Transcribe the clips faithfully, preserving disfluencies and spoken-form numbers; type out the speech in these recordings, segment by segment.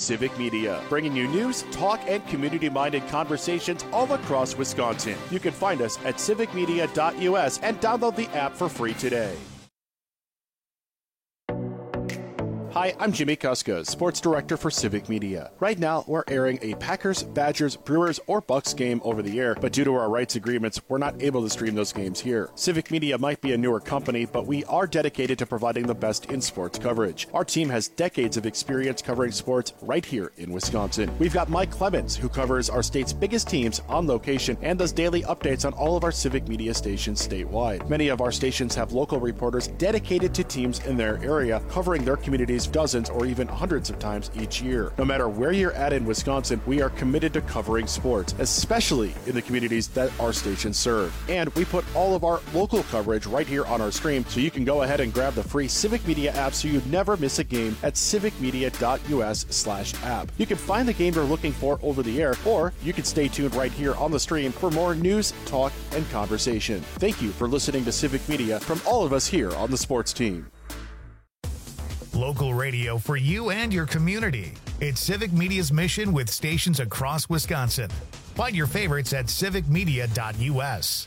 Civic Media, bringing you news, talk, and community-minded conversations all across Wisconsin. You can find us at civic media dot u s and download the app for free today. Hi, I'm Jimmy Kuska, Sports Director for Civic Media. Right now, we're airing a Packers, Badgers, Brewers, or Bucks game over the air, but due to our rights agreements, we're not able to stream those games here. Civic Media might be a newer company, but we are dedicated to providing the best in sports coverage. Our team has decades of experience covering sports right here in Wisconsin. We've got Mike Clemens, who covers our state's biggest teams on location and does daily updates on all of our Civic Media stations statewide. Many of our stations have local reporters dedicated to teams in their area, covering their communities dozens or even hundreds of times each year. No matter where you're at in Wisconsin, we are committed to covering sports, especially in the communities that our stations serve. And we put all of our local coverage right here on our stream, so you can go ahead and grab the free Civic Media app so you never miss a game at civic media dot u s slash app. You can find the game you're looking for over the air, or you can stay tuned right here on the stream for more news, talk, and conversation. Thank you for listening to Civic Media from all of us here on the sports team. Local radio for you and your community. It's Civic Media's mission with stations across Wisconsin. Find your favorites at civic media dot u s.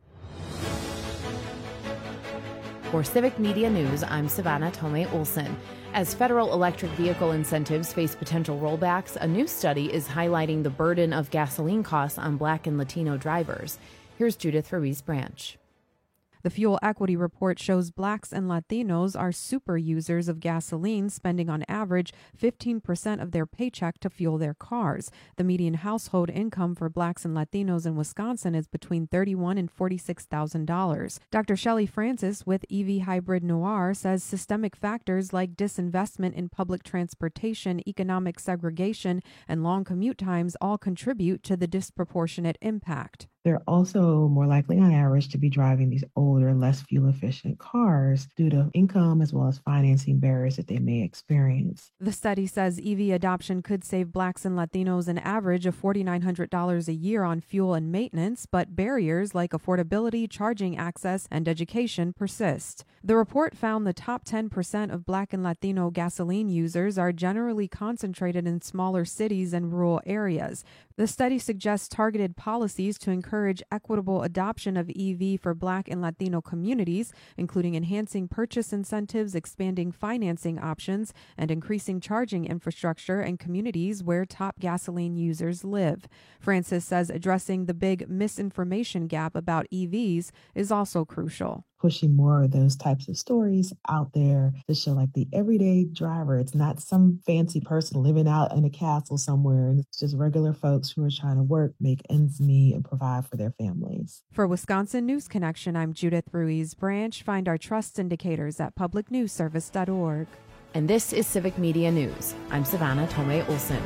For Civic Media News, I'm Savannah Tomei Olson. As federal electric vehicle incentives face potential rollbacks, a new study is highlighting the burden of gasoline costs on Black and Latino drivers. Here's Judith Ruiz Branch. The Fuel Equity Report shows Blacks and Latinos are super users of gasoline, spending on average fifteen percent of their paycheck to fuel their cars. The median household income for Blacks and Latinos in Wisconsin is between thirty-one thousand dollars and forty-six thousand dollars. Doctor Shelley Francis with E V Hybrid Noir says systemic factors like disinvestment in public transportation, economic segregation, and long commute times all contribute to the disproportionate impact. They're also more likely on average to be driving these older, less fuel-efficient cars due to income as well as financing barriers that they may experience. The study says E V adoption could save Blacks and Latinos an average of four thousand nine hundred dollars a year on fuel and maintenance, but barriers like affordability, charging access, and education persist. The report found the top ten percent of Black and Latino gasoline users are generally concentrated in smaller cities and rural areas. The study suggests targeted policies to encourage equitable adoption of E V for Black and Latino communities, including enhancing purchase incentives, expanding financing options, and increasing charging infrastructure in communities where top gasoline users live. Francis says addressing the big misinformation gap about E Vs is also crucial. Pushing more of those types of stories out there to show like the everyday driver. It's not some fancy person living out in a castle somewhere. It's just regular folks who are trying to work, make ends meet, and provide for their families. For Wisconsin News Connection, I'm Judith Ruiz Branch. Find our trust indicators at public news service dot org. And this is Civic Media News. I'm Savannah Tomei Olson.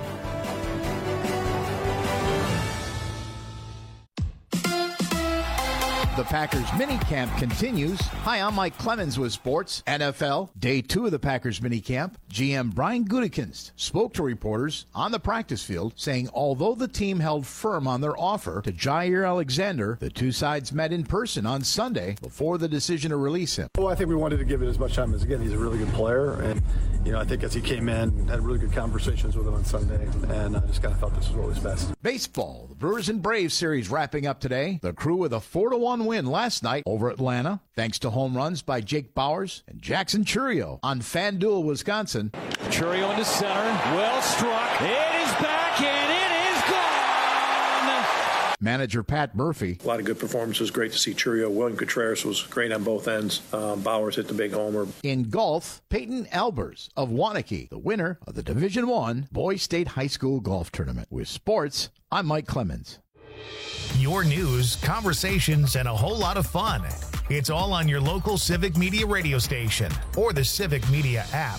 The Packers minicamp continues. Hi, I'm Mike Clemens with Sports. N F L, day two of the Packers minicamp. G M Brian Gutekunst spoke to reporters on the practice field, saying although the team held firm on their offer to Jair Alexander, the two sides met in person on Sunday before the decision to release him. Well, I think we wanted to give it as much time as, again, he's a really good player. And, you know, I think as he came in, had really good conversations with him on Sunday, and I just kind of thought this was what was best. Baseball, the Brewers and Braves series wrapping up today. The Crew with a four to one win last night over Atlanta, thanks to home runs by Jake Bowers and Jackson Chourio on FanDuel, Wisconsin. Chourio into center, well struck. It is back and it is gone. Manager Pat Murphy. A lot of good performances. Great to see Chourio. William Contreras was great on both ends. Um, Bowers hit the big homer. In golf, Peyton Albers of Waunakee, the winner of the Division One Boys State High School Golf Tournament. With sports, I'm Mike Clemens. Your news, conversations, and a whole lot of fun. It's all on your local Civic Media radio station or the Civic Media app.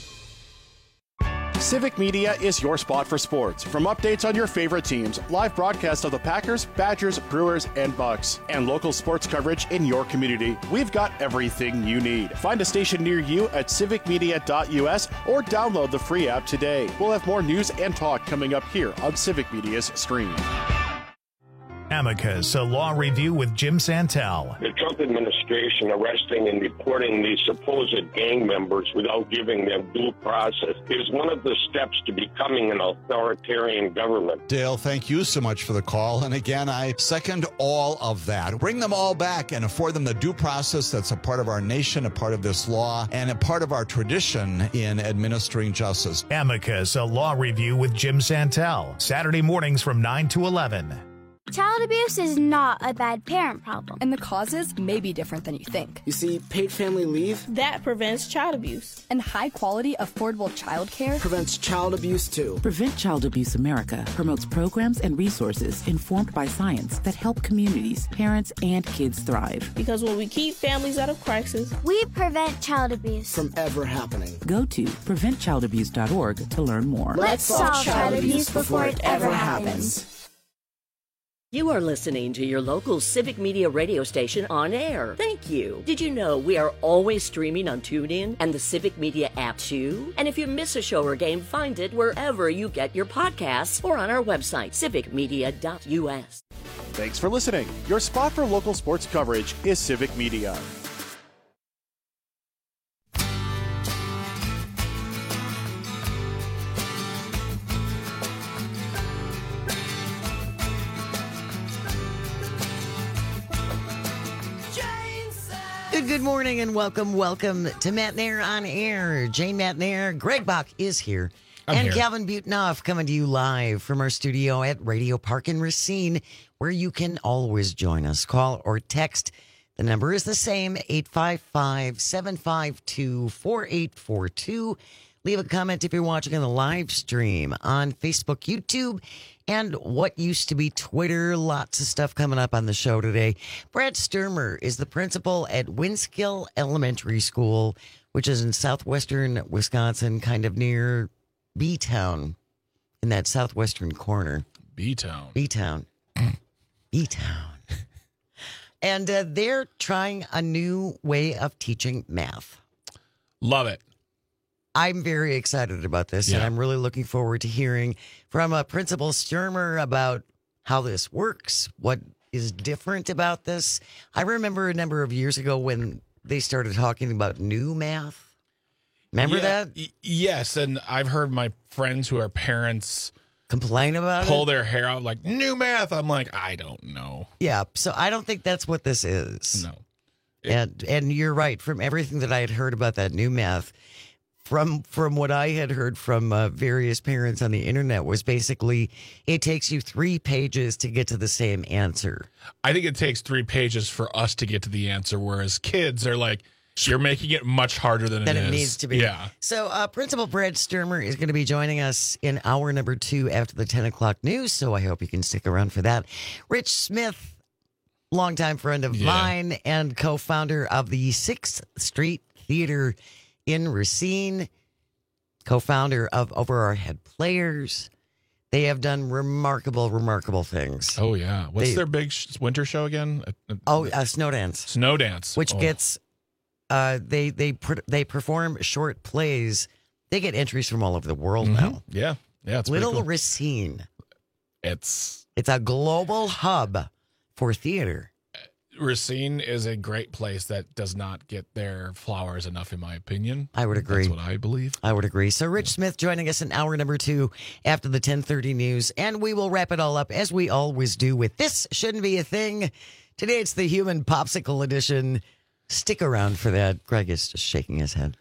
Civic Media is your spot for sports. From updates on your favorite teams, live broadcasts of the Packers, Badgers, Brewers, and Bucks, and local sports coverage in your community, we've got everything you need. Find a station near you at civic media dot u s or download the free app today. We'll have more news and talk coming up here on Civic Media's stream. Amicus, a law review with Jim Santel. The Trump administration arresting and deporting these supposed gang members without giving them due process is one of the steps to becoming an authoritarian government. Dale, thank you so much for the call. And again, I second all of that. Bring them all back and afford them the due process that's a part of our nation, a part of this law, and a part of our tradition in administering justice. Amicus, a law review with Jim Santel. Saturday mornings from nine to eleven. Child abuse is not a bad parent problem. And the causes may be different than you think. You see, paid family leave, that prevents child abuse. And high-quality, affordable child care prevents child abuse, too. Prevent Child Abuse America promotes programs and resources informed by science that help communities, parents, and kids thrive. Because when we keep families out of crisis, we prevent child abuse from ever happening. Go to prevent child abuse dot org to learn more. Let's solve child abuse before it ever happens. You are listening to your local Civic Media radio station on air. Thank you. Did you know we are always streaming on TuneIn and the Civic Media app too? And if you miss a show or game, find it wherever you get your podcasts or on our website, civic media dot u s. Thanks for listening. Your spot for local sports coverage is Civic Media. Good morning and welcome, welcome to Matt Nair on Air. Jane Matt Nair, Greg Bach is here. I'm and here. Calvin Butenoff coming to you live from our studio at Radio Park in Racine, where you can always join us. Call or text. The number is the same, eight five five, seven five two, four eight four two. Leave a comment if you're watching on the live stream on Facebook, YouTube, and what used to be Twitter. Lots of stuff coming up on the show today. Brad Sturmer is the principal at Winskill Elementary School, which is in southwestern Wisconsin, kind of near B-Town, in that southwestern corner. B-Town. B-Town. B-Town. And uh, they're trying a new way of teaching math. Love it. I'm very excited about this, yeah. and I'm really looking forward to hearing from uh, Principal Sturmer about how this works, what is different about this. I remember a number of years ago when they started talking about new math. Remember yeah, that? Y- yes, and I've heard my friends who are parents complain about pull it? their hair out like, new math. I'm like, I don't know. Yeah, so I don't think that's what this is. No. It, and and you're right. From everything that I had heard about that new math, From from what I had heard from uh, various parents on the internet, was basically it takes you three pages to get to the same answer. I think it takes three pages for us to get to the answer, whereas kids are like, you're making it much harder than, than it, it is. needs to be. Yeah. So uh, Principal Brad Sturmer is going to be joining us in hour number two after the ten o'clock news, so I hope you can stick around for that. Rich Smith, longtime friend of Yeah. mine and co-founder of the sixth Street Theater in Racine, co-founder of Over Our Head Players. They have done remarkable, remarkable things. Oh, yeah. What's They- their big sh- winter show again? Uh, Oh, uh, Snow Dance. Snow Dance. Which Oh. gets, uh, they they pr- they perform short plays. They get entries from all over the world Mhm. now. Yeah. Yeah. It's pretty Little cool. Racine. It's It's a global hub for theater. Racine is a great place that does not get their flowers enough, in my opinion. I would agree. That's what I believe. I would agree. So Rich Smith joining us in hour number two after the ten thirty news. And we will wrap it all up, as we always do, with This Shouldn't Be a Thing. Today it's the Human Popsicle Edition. Stick around for that. Greg is just shaking his head.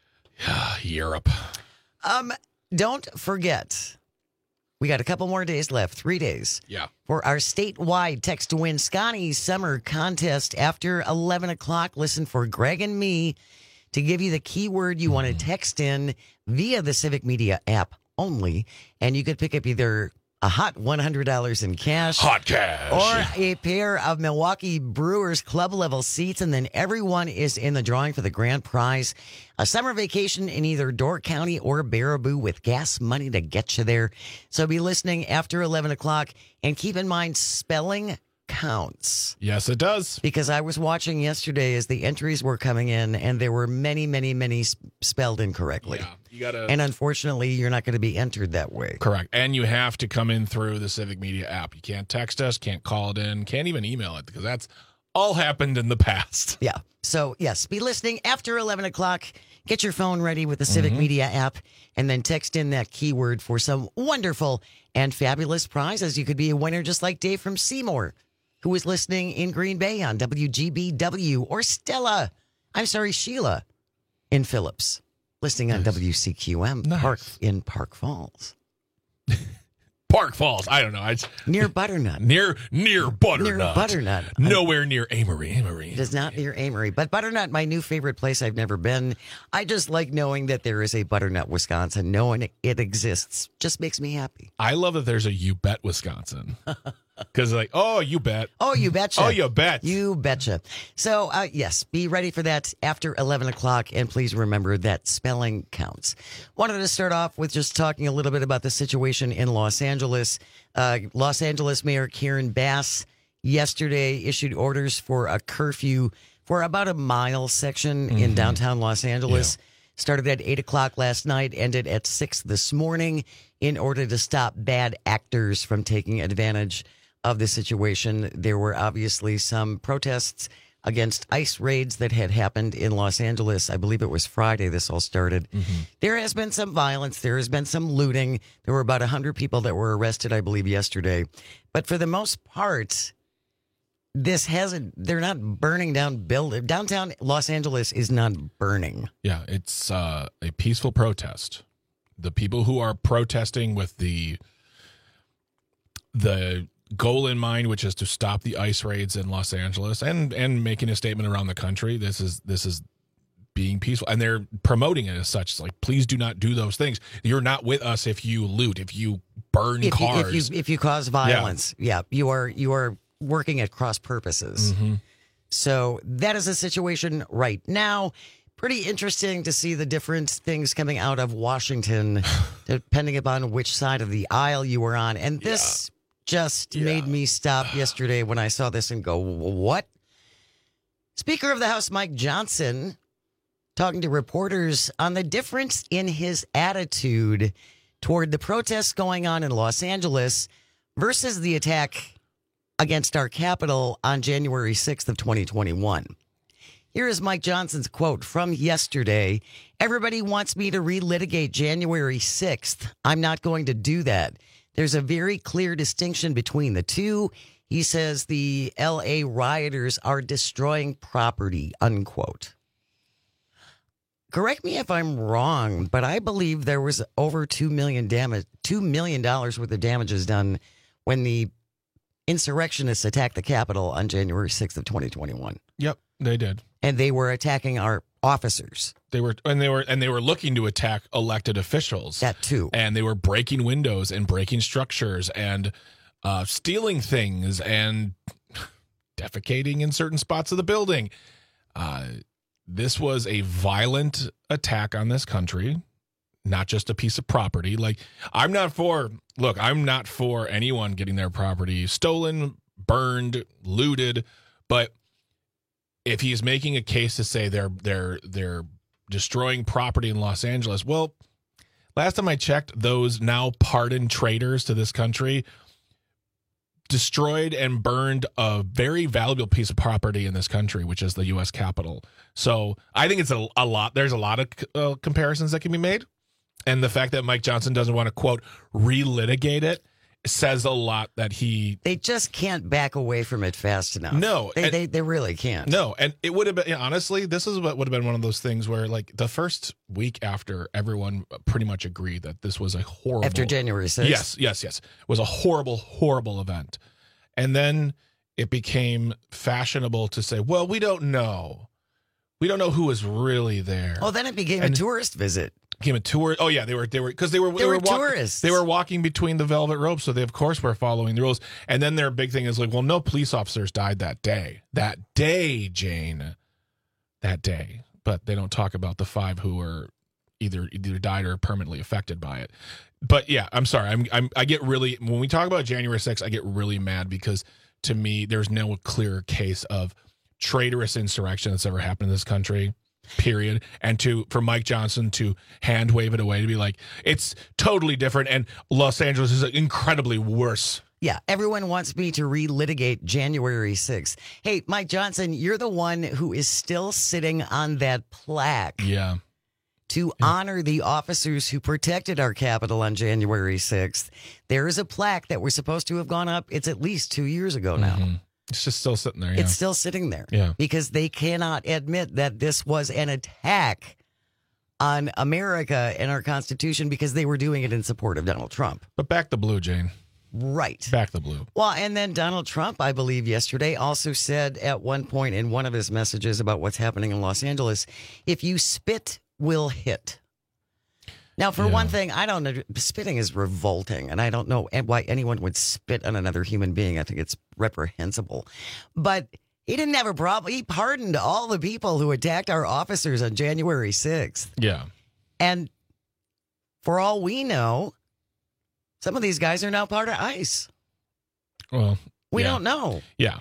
Europe. Um, don't forget, we got a couple more days left, three days. Yeah. For our statewide Text to Win Scotty Summer Contest after eleven o'clock. Listen for Greg and me to give you the keyword you want to text in via the Civic Media app only. And you could pick up either a hot one hundred dollars in cash. Hot cash. Or a pair of Milwaukee Brewers club level seats. And then everyone is in the drawing for the grand prize. A summer vacation in either Door County or Baraboo with gas money to get you there. So be listening after eleven o'clock. And keep in mind, spelling counts. Yes, it does. Because I was watching yesterday as the entries were coming in, and there were many, many, many sp- spelled incorrectly. Yeah, you gotta. And unfortunately, you're not going to be entered that way. Correct. And you have to come in through the Civic Media app. You can't text us, can't call it in, can't even email it, because that's all happened in the past. Yeah. So, yes, be listening after eleven o'clock. Get your phone ready with the Civic Mm-hmm. Media app, and then text in that keyword for some wonderful and fabulous prizes. You could be a winner just like Dave from Seymour, who is listening in Green Bay on W G B W, or Stella, I'm sorry, Sheila in Phillips, listening on nice. W C Q M nice. Park in Park Falls. Park Falls. I don't know. It's near Butternut. Near near Butternut. Near Butternut. Nowhere I'm, near Amory. Amory. It is not near Amory. But Butternut, my new favorite place. I've never been. I just like knowing that there is a Butternut, Wisconsin. Knowing it exists just makes me happy. I love that there's a You Bet, Wisconsin. Because like, oh, you bet. Oh, you betcha. Oh, you bet. You betcha. So, uh, yes, be ready for that after eleven o'clock. And please remember that spelling counts. Wanted to start off with just talking a little bit about the situation in Los Angeles. Uh, Los Angeles Mayor Karen Bass yesterday issued orders for a curfew for about a mile section mm-hmm. in downtown Los Angeles. Yeah. Started at eight o'clock last night, ended at six this morning in order to stop bad actors from taking advantage of the situation. There were obviously some protests against ICE raids that had happened in Los Angeles. I believe it was Friday this all started. Mm-hmm. There has been some violence. There has been some looting. There were about one hundred people that were arrested, I believe, yesterday. But for the most part, this hasn't, they're not burning down buildings. Downtown Los Angeles is not burning. Yeah, it's uh, a peaceful protest. The people who are protesting with the the goal in mind, which is to stop the ICE raids in Los Angeles and and making a statement around the country. This is this is being peaceful, and they're promoting it as such. It's like, please do not do those things. You're not with us if you loot, if you burn if you, cars, if you if you cause violence. Yeah, yeah you are you are working at cross purposes. Mm-hmm. So that is a situation right now. Pretty interesting to see the different things coming out of Washington, depending upon which side of the aisle you were on. And this yeah. just yeah. made me stop yesterday when I saw this and go, what? Speaker of the House Mike Johnson talking to reporters on the difference in his attitude toward the protests going on in Los Angeles versus the attack against our Capitol on January sixth of twenty twenty-one. Here is Mike Johnson's quote from yesterday. Everybody wants me to relitigate January sixth. I'm not going to do that. There's a very clear distinction between the two. He says the L A rioters are destroying property, unquote. Correct me if I'm wrong, but I believe there was over two million damage, two million dollars worth of damages done when the insurrectionists attacked the Capitol on January sixth of twenty twenty-one. Yep, they did. And they were attacking our officers. They were, and they were, and they were looking to attack elected officials. That too. And they were breaking windows and breaking structures and uh, stealing things and defecating in certain spots of the building. Uh, this was a violent attack on this country, not just a piece of property. Like, I'm not for, look, I'm not for anyone getting their property stolen, burned, looted, but if he's making a case to say they're they're they're destroying property in Los Angeles, well, last time I checked, those now pardoned traitors to this country destroyed and burned a very valuable piece of property in this country, which is the U S Capitol. So I think it's a, a lot. There's a lot of uh, comparisons that can be made, and the fact that Mike Johnson doesn't want to, quote, relitigate it says a lot that he... They just can't back away from it fast enough. No. They and, they, they really can't. No, and it would have been, honestly, this is what would have been one of those things where, like, the first week after, everyone pretty much agreed that this was a horrible... After January sixth? Yes, yes, yes. It was a horrible, horrible event. And then it became fashionable to say, well, we don't know. We don't know who was really there. Oh, then it became and, a tourist visit. Became a tour. Oh yeah, they were they were because they were they, they were, were walk, tourists. They were walking between the velvet ropes, so they of course were following the rules. And then their big thing is like, well, no police officers died that day. That day, Jane. That day, but they don't talk about the five who were either either died or permanently affected by it. But yeah, I'm sorry. I'm, I'm I get really when we talk about January sixth, I get really mad because to me, there's no clearer case of traitorous insurrection that's ever happened in this country, period. And to for Mike Johnson to hand wave it away, to be like, it's totally different, and Los Angeles is incredibly worse. Yeah, everyone wants me to relitigate January sixth. Hey, Mike Johnson, you're the one who is still sitting on that plaque. Yeah. To yeah. honor the officers who protected our Capitol on January sixth. There is a plaque that was supposed to have gone up. It's at least two years ago now. Mm-hmm. It's just still sitting there. Yeah. It's still sitting there. Yeah. Because they cannot admit that this was an attack on America and our Constitution because they were doing it in support of Donald Trump. But back the blue, Jane. Right. Back the blue. Well, and then Donald Trump, I believe yesterday, also said at one point in one of his messages about what's happening in Los Angeles, if you spit, we'll hit. Now, for yeah. one thing, I don't know, spitting is revolting, and I don't know why anyone would spit on another human being. I think it's reprehensible. But he didn't have a problem. He pardoned all the people who attacked our officers on January sixth. Yeah. And for all we know, some of these guys are now part of ICE. Well, we yeah. don't know. Yeah.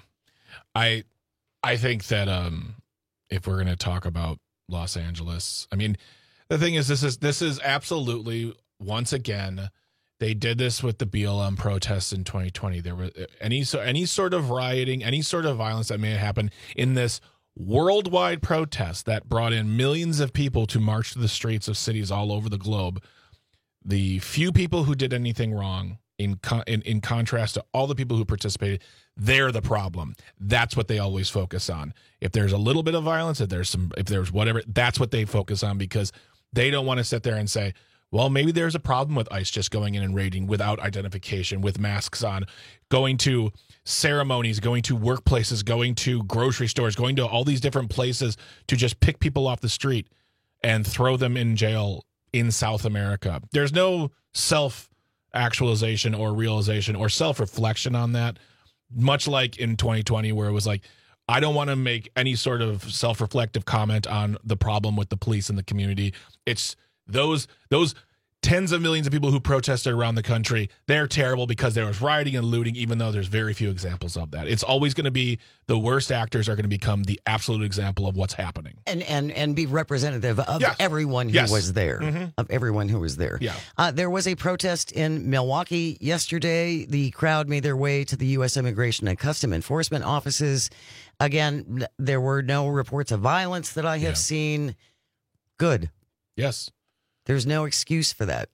I I think that um, if we're going to talk about Los Angeles, I mean, the thing is, this is this is absolutely, once again, they did this with the B L M protests in twenty twenty. There was any so any sort of rioting, any sort of violence that may have happened in this worldwide protest that brought in millions of people to march to the streets of cities all over the globe. The few people who did anything wrong, in, con- in in contrast to all the people who participated, they're the problem. That's what they always focus on. If there's a little bit of violence, if there's some, if there's whatever, that's what they focus on, because they don't want to sit there and say, well, maybe there's a problem with ICE just going in and raiding without identification, with masks on, going to ceremonies, going to workplaces, going to grocery stores, going to all these different places to just pick people off the street and throw them in jail in South America. There's no self-actualization or realization or self-reflection on that, much like in twenty twenty, where it was like, I don't want to make any sort of self-reflective comment on the problem with the police and the community. It's those those tens of millions of people who protested around the country. They're terrible because there was rioting and looting, even though there's very few examples of that. It's always going to be the worst actors are going to become the absolute example of what's happening. And and and be representative of yes. everyone who yes. was there, mm-hmm. of everyone who was there. Yeah. Uh, there was a protest in Milwaukee yesterday. The crowd made their way to the U S Immigration and Custom Enforcement offices. Again, there were no reports of violence that I have yeah. seen. Good. Yes. There's no excuse for that.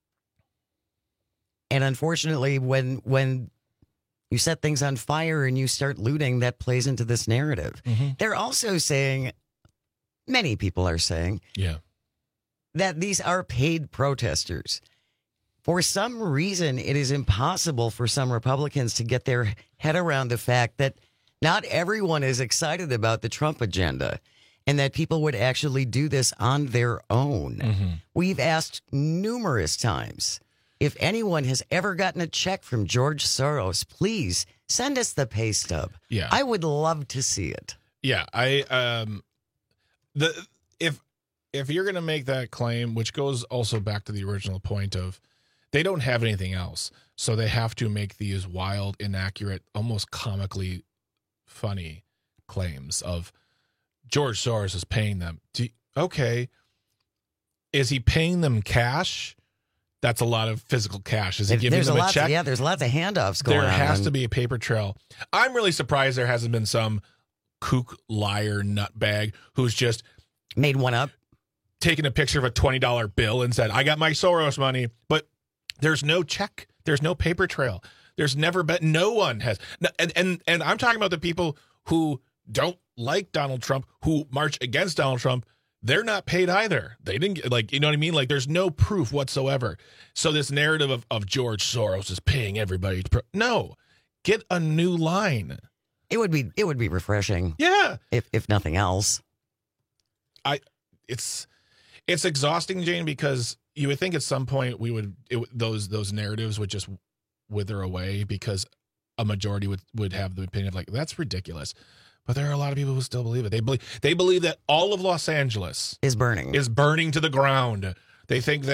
And unfortunately, when when you set things on fire and you start looting, that plays into this narrative. Mm-hmm. They're also saying, many people are saying, yeah, that these are paid protesters. For some reason, it is impossible for some Republicans to get their head around the fact that not everyone is excited about the Trump agenda, and that people would actually do this on their own. Mm-hmm. We've asked numerous times if anyone has ever gotten a check from George Soros. Please send us the pay stub. Yeah, I would love to see it. Yeah, I um, the if if you're going to make that claim, which goes also back to the original point of they don't have anything else, so they have to make these wild, inaccurate, almost comically funny claims of George Soros is paying them. Do, okay. Is he paying them cash? That's a lot of physical cash. Is he giving there's them a, a lot check? Of, yeah, there's lots of handoffs going there on. There has and... to be a paper trail. I'm really surprised there hasn't been some kook, liar, nutbag who's just made one up, taken a picture of a twenty dollar bill and said, I got my Soros money. But there's no check. There's no paper trail. There's never been, no one has. And, and, and I'm talking about the people who don't like Donald Trump, who march against Donald Trump. They're not paid either. They didn't get, like, you know what I mean? Like, there's no proof whatsoever. So this narrative of, of George Soros is paying everybody to pro- no, get a new line. It would be it would be refreshing. Yeah. If if nothing else. I it's it's exhausting, Jane, because you would think at some point we would it, those those narratives would just wither away because a majority would, would have the opinion of like, that's ridiculous. But there are a lot of people who still believe it. They believe they believe that all of Los Angeles is burning. Is burning to the ground. They think that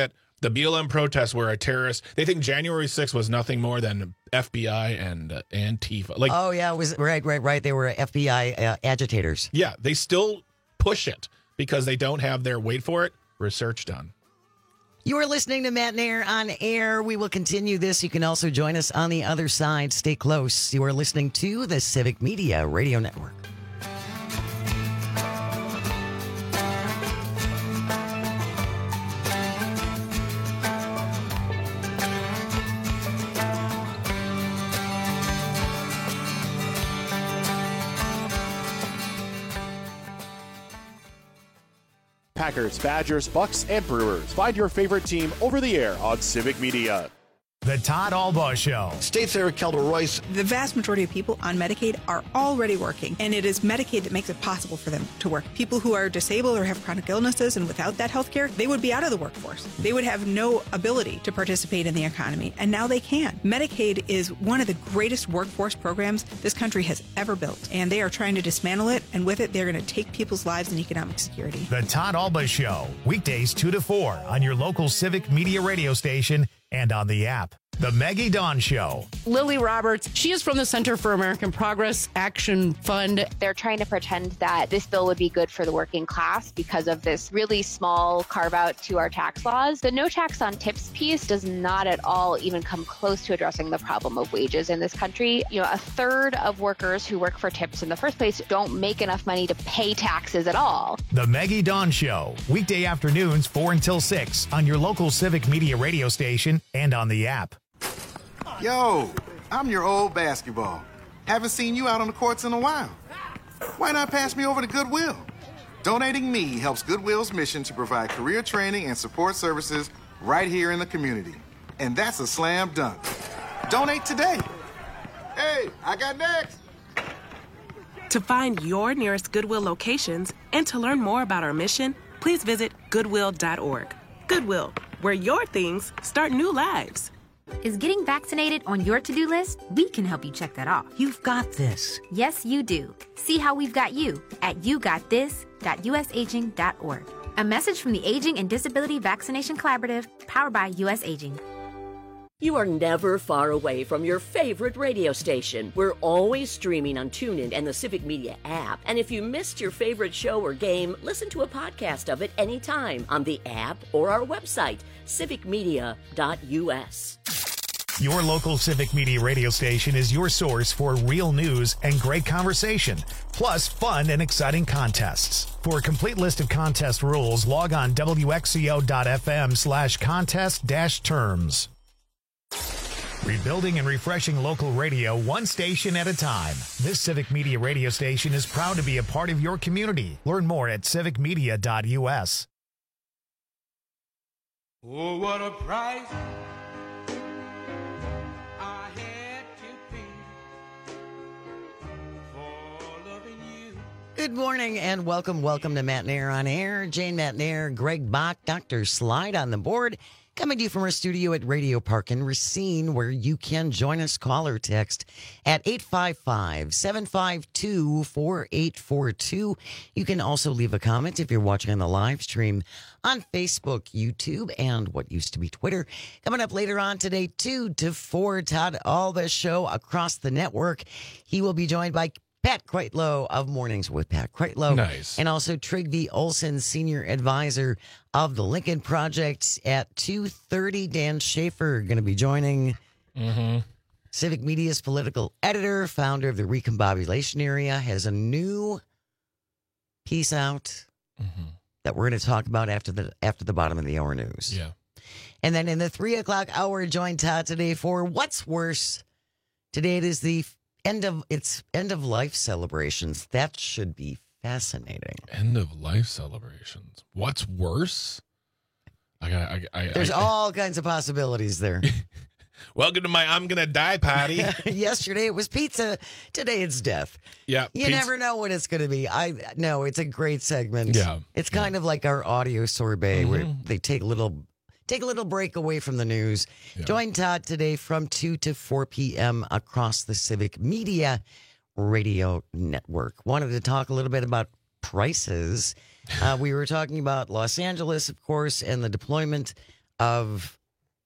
The B L M protests were a terrorist. They think January sixth was nothing more than F B I and uh, Antifa. Like, oh, yeah, it was right, right, right. They were F B I uh, agitators. Yeah, they still push it because they don't have their, wait for it, research done. You are listening to Matt Nair on air. We will continue this. You can also join us on the other side. Stay close. You are listening to the Civic Media Radio Network. Packers, Badgers, Bucks, and Brewers. Find your favorite team over the air on Civic Media. The Todd Albaugh Show. State Senator Kelda Royce. The vast majority of people on Medicaid are already working, and it is Medicaid that makes it possible for them to work. People who are disabled or have chronic illnesses and without that health care, they would be out of the workforce. They would have no ability to participate in the economy, and now they can. Medicaid is one of the greatest workforce programs this country has ever built, and they are trying to dismantle it, and with it, they're going to take people's lives and economic security. The Todd Albaugh Show, weekdays two to four on your local Civic Media radio station and on the app. The Maggie Dawn Show. Lily Roberts, she is from the Center for American Progress Action Fund. They're trying to pretend that this bill would be good for the working class because of this really small carve out to our tax laws. The no tax on tips piece does not at all even come close to addressing the problem of wages in this country. You know, a third of workers who work for tips in the first place don't make enough money to pay taxes at all. The Maggie Dawn Show, weekday afternoons four until six on your local Civic Media radio station and on the app. Yo, I'm your old basketball. Haven't seen you out on the courts in a while. Why not pass me over to Goodwill? Donating me helps Goodwill's mission to provide career training and support services right here in the community. And that's a slam dunk. Donate today. Hey, I got next. To find your nearest Goodwill locations and to learn more about our mission, please visit goodwill dot org. Goodwill, where your things start new lives. Is getting vaccinated on your to-do list? We can help you check that off. You've got this. Yes, you do. See how we've got you at you got this dot u s aging dot org. A message from the Aging and Disability Vaccination Collaborative, powered by U S Aging. You are never far away from your favorite radio station. We're always streaming on TuneIn and the Civic Media app. And if you missed your favorite show or game, listen to a podcast of it anytime on the app or our website, civic media dot u s. Your local Civic Media radio station is your source for real news and great conversation, plus fun and exciting contests. For a complete list of contest rules, log on w x c o dot f m slash contest dash terms. Rebuilding and refreshing local radio one station at a time. This Civic Media radio station is proud to be a part of your community. Learn more at civic media dot u s. Oh, what a price Good morning and welcome, welcome to Matt Nair on Air. Jane Matt Nair, Greg Bach, Doctor Slide on the board. Coming to you from our studio at Radio Park in Racine, where you can join us, call or text at eight five five, seven five two, four eight four two. You can also leave a comment if you're watching on the live stream on Facebook, YouTube, and what used to be Twitter. Coming up later on today, two to four, Todd Albaugh Show across the network. He will be joined by Pat Kreitlow of Mornings with Pat Kreitlow. Nice. And also Trygve Olsen, Senior Advisor of the Lincoln Project at two thirty. Dan Schaefer going to be joining. Mm-hmm. Civic Media's political editor, founder of the Recombobulation Area, has a new piece out mm-hmm. that we're going to talk about after the after the bottom of the hour news. Yeah. And then in the three o'clock hour, join Todd today for What's Worse. Today it is the End of it's end of life celebrations. That should be fascinating. End of life celebrations. What's worse? I got. I, I, There's I, all kinds of possibilities there. Welcome to my I'm gonna die party. Yesterday it was pizza. Today it's death. Yeah, you pizza. never know what it's going to be. I no, it's a great segment. Yeah, it's kind yeah. of like our audio sorbet mm-hmm. where they take a little. Take a little break away from the news. Yeah. Join Todd today from two to four p.m. across the Civic Media Radio Network. Wanted to talk a little bit about prices. Uh, we were talking about Los Angeles, of course, and the deployment of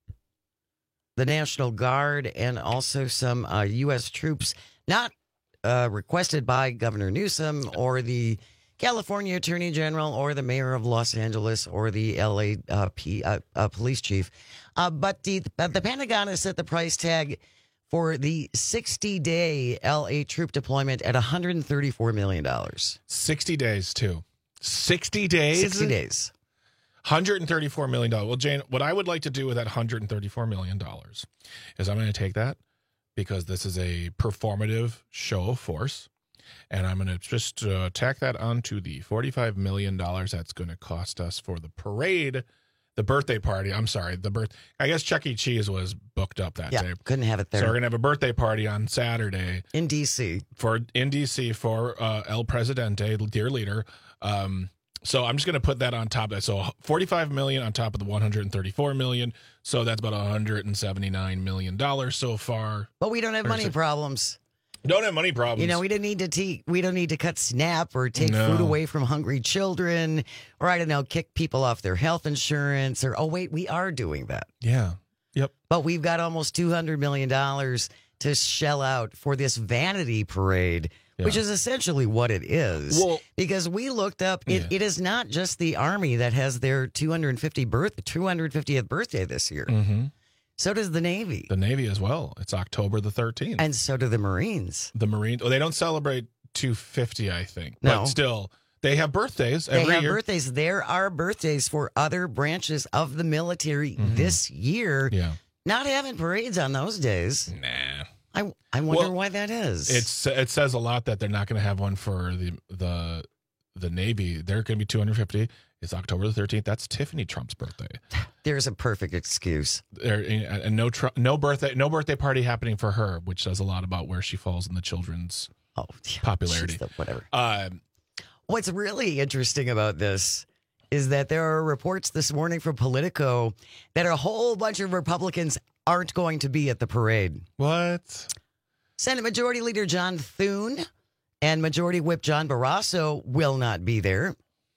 the National Guard and also some uh, U S troops not uh, requested by Governor Newsom or the California Attorney General or the Mayor of Los Angeles or the L A uh, P, uh, uh, Police Chief. Uh, but the, the Pentagon has set the price tag for the sixty-day L A troop deployment at one hundred thirty-four million dollars. sixty days, too. sixty days? sixty days. one hundred thirty-four million dollars. Well, Jane, what I would like to do with that one hundred thirty-four million dollars is I'm going to take that because this is a performative show of force, and I'm going to just uh, tack that onto the forty-five million dollars that's going to cost us for the parade, the birthday party. I'm sorry, the birth. I guess Chuck E. Cheese was booked up that yeah, day. Couldn't have it there. So we're going to have a birthday party on Saturday. In D C For, in D C for uh, El Presidente, dear leader. Um So I'm just going to put that on top of that. So forty-five million dollars on top of the one hundred thirty-four million dollars. So that's about one hundred seventy-nine million dollars so far. But we don't have money it, problems. Don't have money problems. You know, we didn't need to te- we don't need to cut SNAP or take No. food away from hungry children or I don't know, kick people off their health insurance or oh wait, we are doing that. Yeah. Yep. But we've got almost two hundred million dollars to shell out for this vanity parade. Yeah. Which is essentially what it is. Well, because we looked up, it, yeah. it is not just the Army that has their two hundred fiftieth birth, two hundred fiftieth birthday this year. Mm-hmm. So does the Navy. The Navy as well. It's October the thirteenth. And so do the Marines. The Marines. Oh, they don't celebrate two fifty, I think. No. But still, they have birthdays they every have year. birthdays. There are birthdays for other branches of the military mm-hmm. this year. Yeah. Not having parades on those days. Nah. I I wonder well, why that is. It's it says a lot that they're not going to have one for the the the Navy. They're going to be two hundred fifty. It's October the thirteenth. That's Tiffany Trump's birthday. There's a perfect excuse. There and no tr- no birthday no birthday party happening for her, which says a lot about where she falls in the children's oh yeah, popularity. The, whatever. Um, What's really interesting about this is that there are reports this morning from Politico that a whole bunch of Republicans aren't going to be at the parade. What? Senate Majority Leader John Thune and Majority Whip John Barrasso will not be there.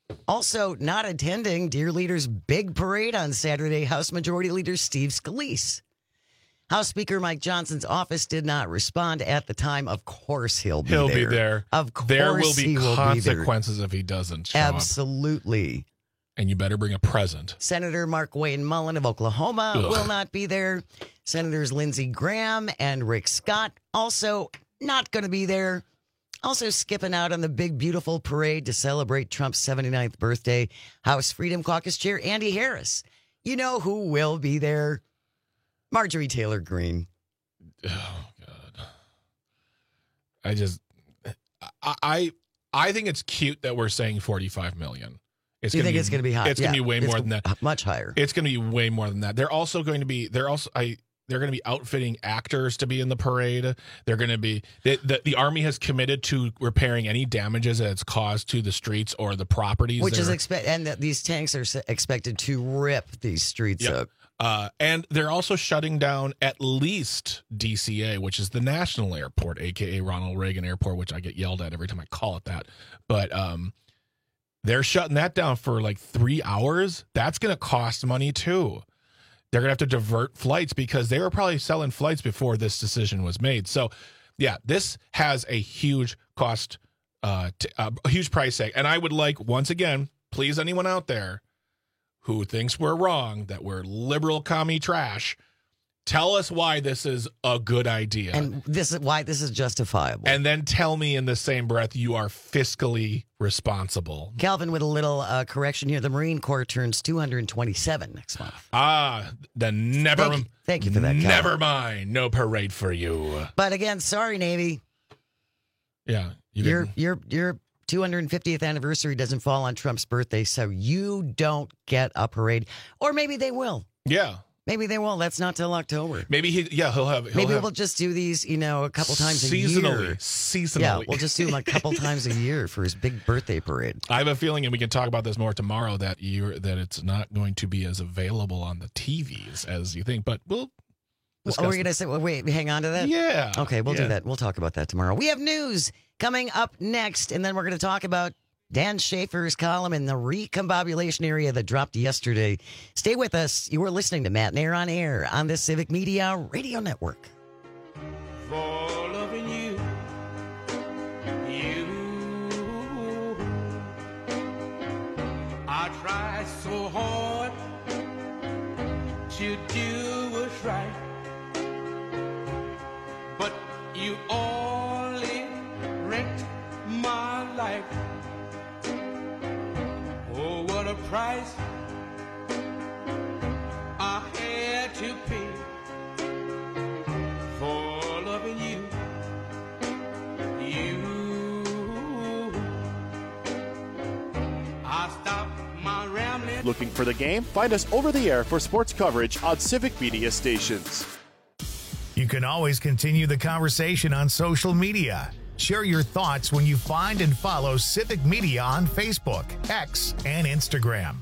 Also not attending Dear Leader's big parade on Saturday, House Majority Leader Steve Scalise. House Speaker Mike Johnson's office did not respond at the time. Of course he'll be he'll there. He'll be there. Of course there will be he will consequences be there. if he doesn't show Absolutely. Up. And you better bring a present. Senator Mark Wayne Mullen of Oklahoma Ugh. will not be there. Senators Lindsey Graham and Rick Scott also not going to be there. Also skipping out on the big, beautiful parade to celebrate Trump's seventy-ninth birthday, House Freedom Caucus Chair Andy Harris. You know who will be there? Marjorie Taylor Greene. Oh, God. I just, I, I, I think it's cute that we're saying forty-five million. It's you gonna think be, it's going to be high? It's yeah, going to be way more than that. Much higher. It's going to be way more than that. They're also going to be. They're also. I. They're going to be outfitting actors to be in the parade. They're going to be. The, the, the Army has committed to repairing any damages that it's caused to the streets or the properties. Which They're, is expect, and that these tanks are expected to rip these streets yep. up. Uh, and they're also shutting down at least D C A, which is the National Airport, aka Ronald Reagan Airport, which I get yelled at every time I call it that. But um. They're shutting that down for like three hours. That's going to cost money too. They're going to have to divert flights because they were probably selling flights before this decision was made. So, yeah, this has a huge cost, uh, t- uh, a huge price tag. And I would like, once again, please anyone out there who thinks we're wrong, that we're liberal commie trash, tell us why this is a good idea. And this is why this is justifiable. And then tell me in the same breath you are fiscally responsible. Calvin, with a little uh, correction here, the Marine Corps turns two hundred twenty-seven next month. Ah, then never Thank you, thank you for that, Calvin. Never mind. No parade for you. But again, sorry, Navy. Yeah. You your, your, your two hundred fiftieth anniversary doesn't fall on Trump's birthday, so you don't get a parade. Or maybe they will. Yeah. Maybe they won't. That's not till October. Maybe he, yeah, he'll have. He'll Maybe have we'll just do these, you know, a couple times seasonally, a year. Seasonally, yeah, we'll just do them a couple times a year for his big birthday parade. I have a feeling, and we can talk about this more tomorrow, that you that it's not going to be as available on the T Vs as you think. But we'll. Well, are we going to say? Well, wait, hang on to that. Yeah. Okay, we'll yeah. do that. We'll talk about that tomorrow. We have news coming up next, and then we're going to talk about Dan Schaefer's column in the recombobulation area that dropped yesterday. Stay with us. You are listening to Matt and Air on Air on the Civic Media Radio Network. For loving you, you, I try so hard to do what's right, but you only wrecked my life. Oh, what a price I had to pay for loving you, you. I stopped my rambling. Looking for the game? Find us over the air for sports coverage on Civic Media stations. You can always continue the conversation on social media. Share your thoughts when you find and follow Civic Media on Facebook, X, and Instagram.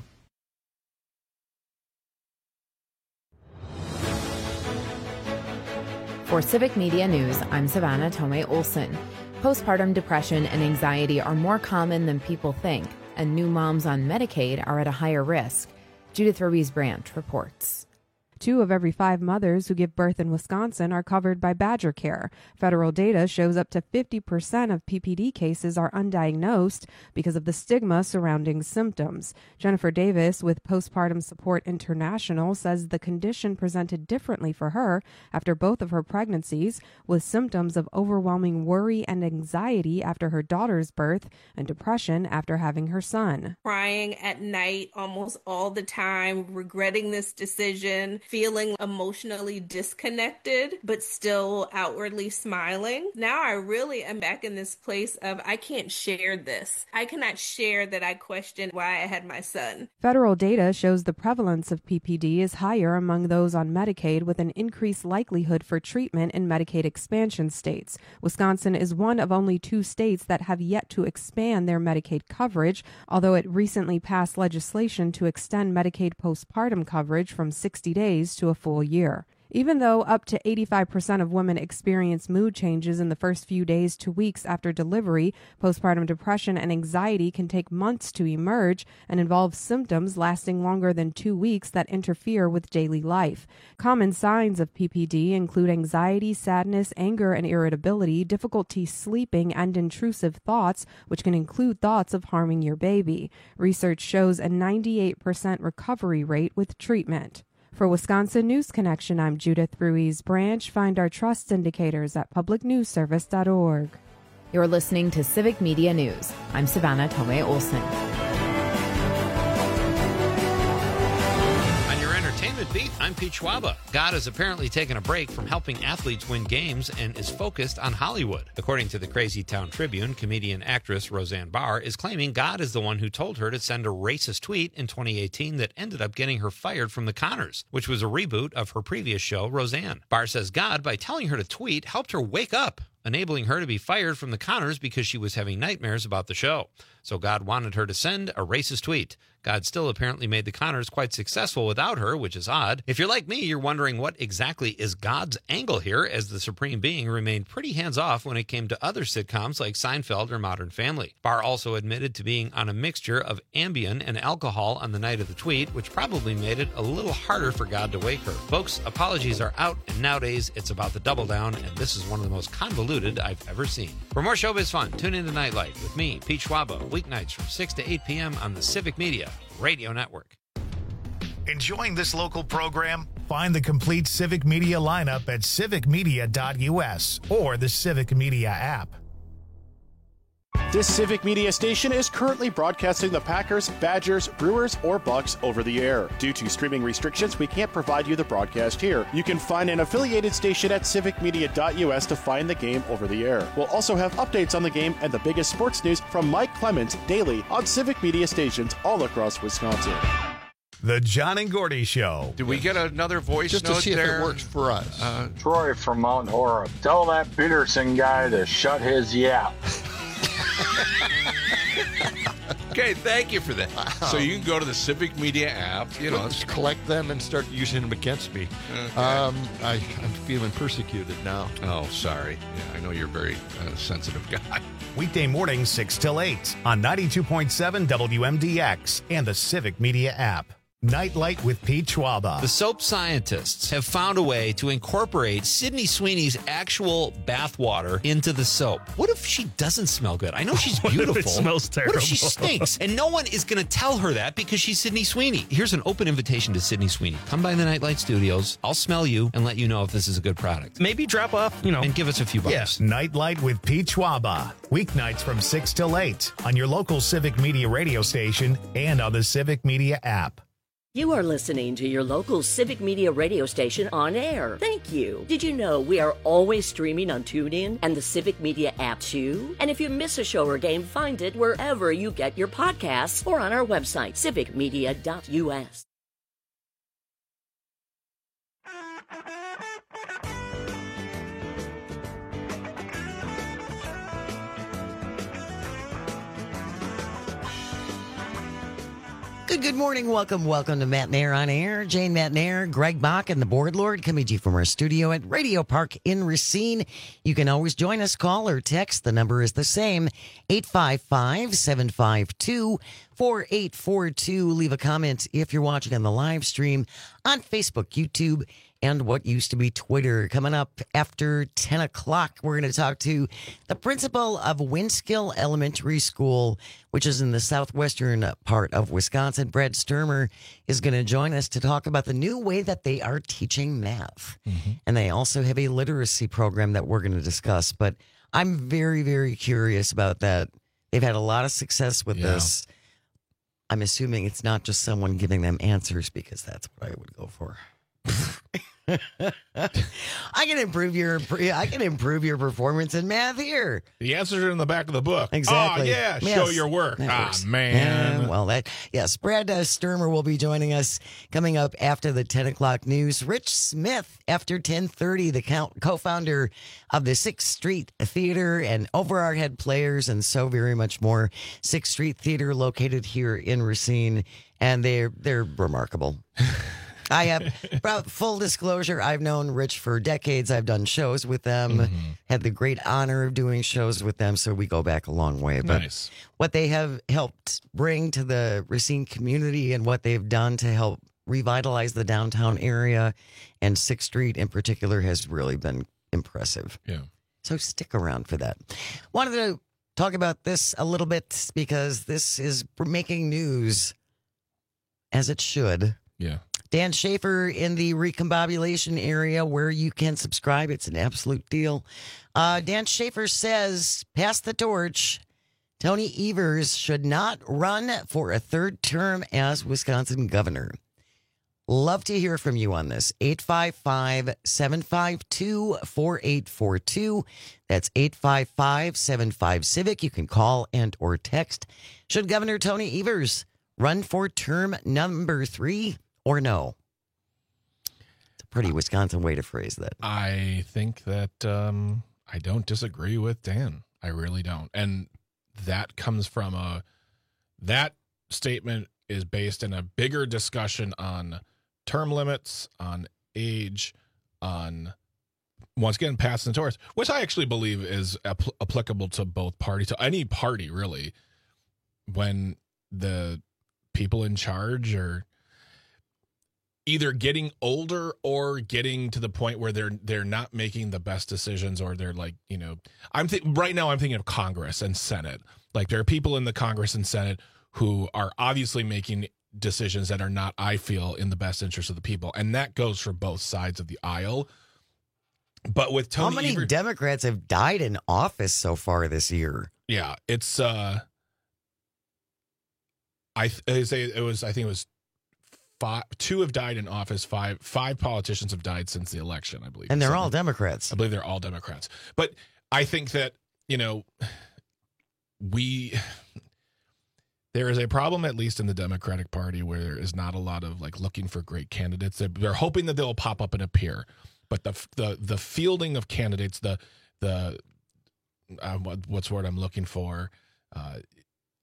For Civic Media News, I'm Savannah Tomei Olson. Postpartum depression and anxiety are more common than people think, and new moms on Medicaid are at a higher risk. Judith Ruiz Branch reports. Two of every five mothers who give birth in Wisconsin are covered by Badger Care. Federal data shows up to fifty percent of P P D cases are undiagnosed because of the stigma surrounding symptoms. Jennifer Davis with Postpartum Support International says the condition presented differently for her after both of her pregnancies, with symptoms of overwhelming worry and anxiety after her daughter's birth and depression after having her son. Crying at night almost all the time, regretting this decision, feeling emotionally disconnected, but still outwardly smiling. Now I really am back in this place of I can't share this. I cannot share that I questioned why I had my son. Federal data shows the prevalence of P P D is higher among those on Medicaid, with an increased likelihood for treatment in Medicaid expansion states. Wisconsin is one of only two states that have yet to expand their Medicaid coverage, although it recently passed legislation to extend Medicaid postpartum coverage from sixty days to a full year. Even though up to eighty-five percent of women experience mood changes in the first few days to weeks after delivery, postpartum depression and anxiety can take months to emerge and involve symptoms lasting longer than two weeks that interfere with daily life. Common signs of P P D include anxiety, sadness, anger and irritability, difficulty sleeping, and intrusive thoughts, which can include thoughts of harming your baby. Research shows a ninety-eight percent recovery rate with treatment. For Wisconsin News Connection, I'm Judith Ruiz Branch. Find our trust indicators at public news service dot org. You're listening to Civic Media News. I'm Savannah Tomei Olson. On your entertainment beat, I'm Pete Schwaba. God has apparently taken a break from helping athletes win games and is focused on Hollywood. According to the Crazy Town Tribune, comedian actress Roseanne Barr is claiming God is the one who told her to send a racist tweet in twenty eighteen that ended up getting her fired from The Conners, which was a reboot of her previous show, Roseanne. Barr says God, by telling her to tweet, helped her wake up, enabling her to be fired from The Conners because she was having nightmares about the show. So God wanted her to send a racist tweet. God still apparently made The Conners quite successful without her, which is odd. If you're like me, you're wondering what exactly is God's angle here, as the Supreme Being remained pretty hands-off when it came to other sitcoms like Seinfeld or Modern Family. Barr also admitted to being on a mixture of Ambien and alcohol on the night of the tweet, which probably made it a little harder for God to wake her. Folks, apologies are out, and nowadays it's about the double down, and this is one of the most convoluted I've ever seen. For more showbiz fun, tune in to Nightlight with me, Pete Schwaba, weeknights from six to eight p.m. on the Civic Media Radio Network. Enjoying this local program? Find the complete Civic Media lineup at civic media dot u s or the Civic Media app. This Civic Media station is currently broadcasting the Packers, Badgers, Brewers, or Bucks over the air. Due to streaming restrictions, we can't provide you the broadcast here. You can find an affiliated station at civic media dot u s to find the game over the air. We'll also have updates on the game and the biggest sports news from Mike Clemens daily on Civic Media stations all across Wisconsin. The John and Gordy Show. Do we get another voice Just note to see there? if it works for us. Uh, Troy from Mount Horeb. Tell that Peterson guy to shut his yap. Okay, thank you for that. Wow. So you can go to the Civic Media app. You know, Let's collect them and start using them against me. Okay. Um, I, I'm feeling persecuted now. Oh, sorry. Yeah, I know you're a very uh, sensitive guy. Weekday mornings, six till eight on ninety-two point seven W M D X and the Civic Media app. Nightlight with Pete Schwaba. The soap scientists have found a way to incorporate Sydney Sweeney's actual bathwater into the soap. What if she doesn't smell good? I know she's beautiful. What if it smells terrible? What if she stinks? And no one is going to tell her that because she's Sydney Sweeney. Here's an open invitation to Sydney Sweeney. Come by the Nightlight Studios. I'll smell you and let you know if this is a good product. Maybe drop off, you know. And give us a few bucks. Yes, Nightlight with Pete Schwaba. Weeknights from six till eight on your local Civic Media radio station and on the Civic Media app. You are listening to your local Civic Media radio station on air. Thank you. Did you know we are always streaming on TuneIn and the Civic Media app too? And if you miss a show or game, find it wherever you get your podcasts or on our website, civic media dot U S. Good, good morning. Welcome, welcome to Matt Nair on Air. Jane Matt Nair, Greg Bach, and the Board Lord coming to you from our studio at Radio Park in Racine. You can always join us, call or text. The number is the same, eight five five, seven five two, four eight four two. Leave a comment if you're watching on the live stream on Facebook, YouTube, and what used to be Twitter. Coming up after ten o'clock, we're going to talk to the principal of Winskill Elementary School, which is in the southwestern part of Wisconsin. Brad Sturmer is going to join us to talk about the new way that they are teaching math. Mm-hmm. And they also have a literacy program that we're going to discuss. But I'm very, very curious about that. They've had a lot of success with Yeah. this. I'm assuming it's not just someone giving them answers, because that's what I would go for. I can improve your I can improve your performance in math here. The answers are in the back of the book. Exactly. Oh, yeah. Yes. Show your work. That Ah, works. man. Yeah, well, that yes. Brad uh, Sturmer will be joining us coming up after the ten o'clock news. Rich Smith after ten thirty, the co- co-founder of the Sixth Street Theater and Over Our Head Players, and so very much more. Sixth Street Theater, located here in Racine, and they're they're remarkable. I have, full disclosure, I've known Rich for decades. I've done shows with them, mm-hmm. had the great honor of doing shows with them, so we go back a long way. But nice. What they have helped bring to the Racine community and what they've done to help revitalize the downtown area and Sixth Street in particular has really been impressive. Yeah. So stick around for that. Wanted to talk about this a little bit because this is making news, as it should. Yeah. Dan Schaefer in the recombobulation area where you can subscribe. It's an absolute deal. Uh, Dan Schaefer says, pass the torch. Tony Evers should not run for a third term as Wisconsin governor. Love to hear from you on this. eight five five, seven five two, four eight four two. That's eight five five, seven five, CIVIC. You can call and or text. Should Governor Tony Evers run for term number three? Or no? It's a pretty Wisconsin way to phrase that. I think that um, I don't disagree with Dan. I really don't. And that comes from a, that statement is based in a bigger discussion on term limits, on age, on, once again, passing the torch, which I actually believe is apl- applicable to both parties, to any party, really, when the people in charge are either getting older or getting to the point where they're they're not making the best decisions, or they're like, you know, I'm th- right now I'm thinking of Congress and Senate. Like, there are people in the Congress and Senate who are obviously making decisions that are not, I feel, in the best interest of the people, and that goes for both sides of the aisle. But with Tony, how many Evers, Democrats have died in office so far this year? Yeah, it's uh, I, th- I say it was I think it was. Five, two have died in office. Five five politicians have died since the election, I believe. And they're Something. all Democrats. I believe they're all Democrats. But I think that, you know, we there is a problem, at least in the Democratic Party, where there is not a lot of like looking for great candidates. They're, they're hoping that they'll pop up and appear, but the the the fielding of candidates, the the uh, what, what's the word I'm looking for, uh, you know,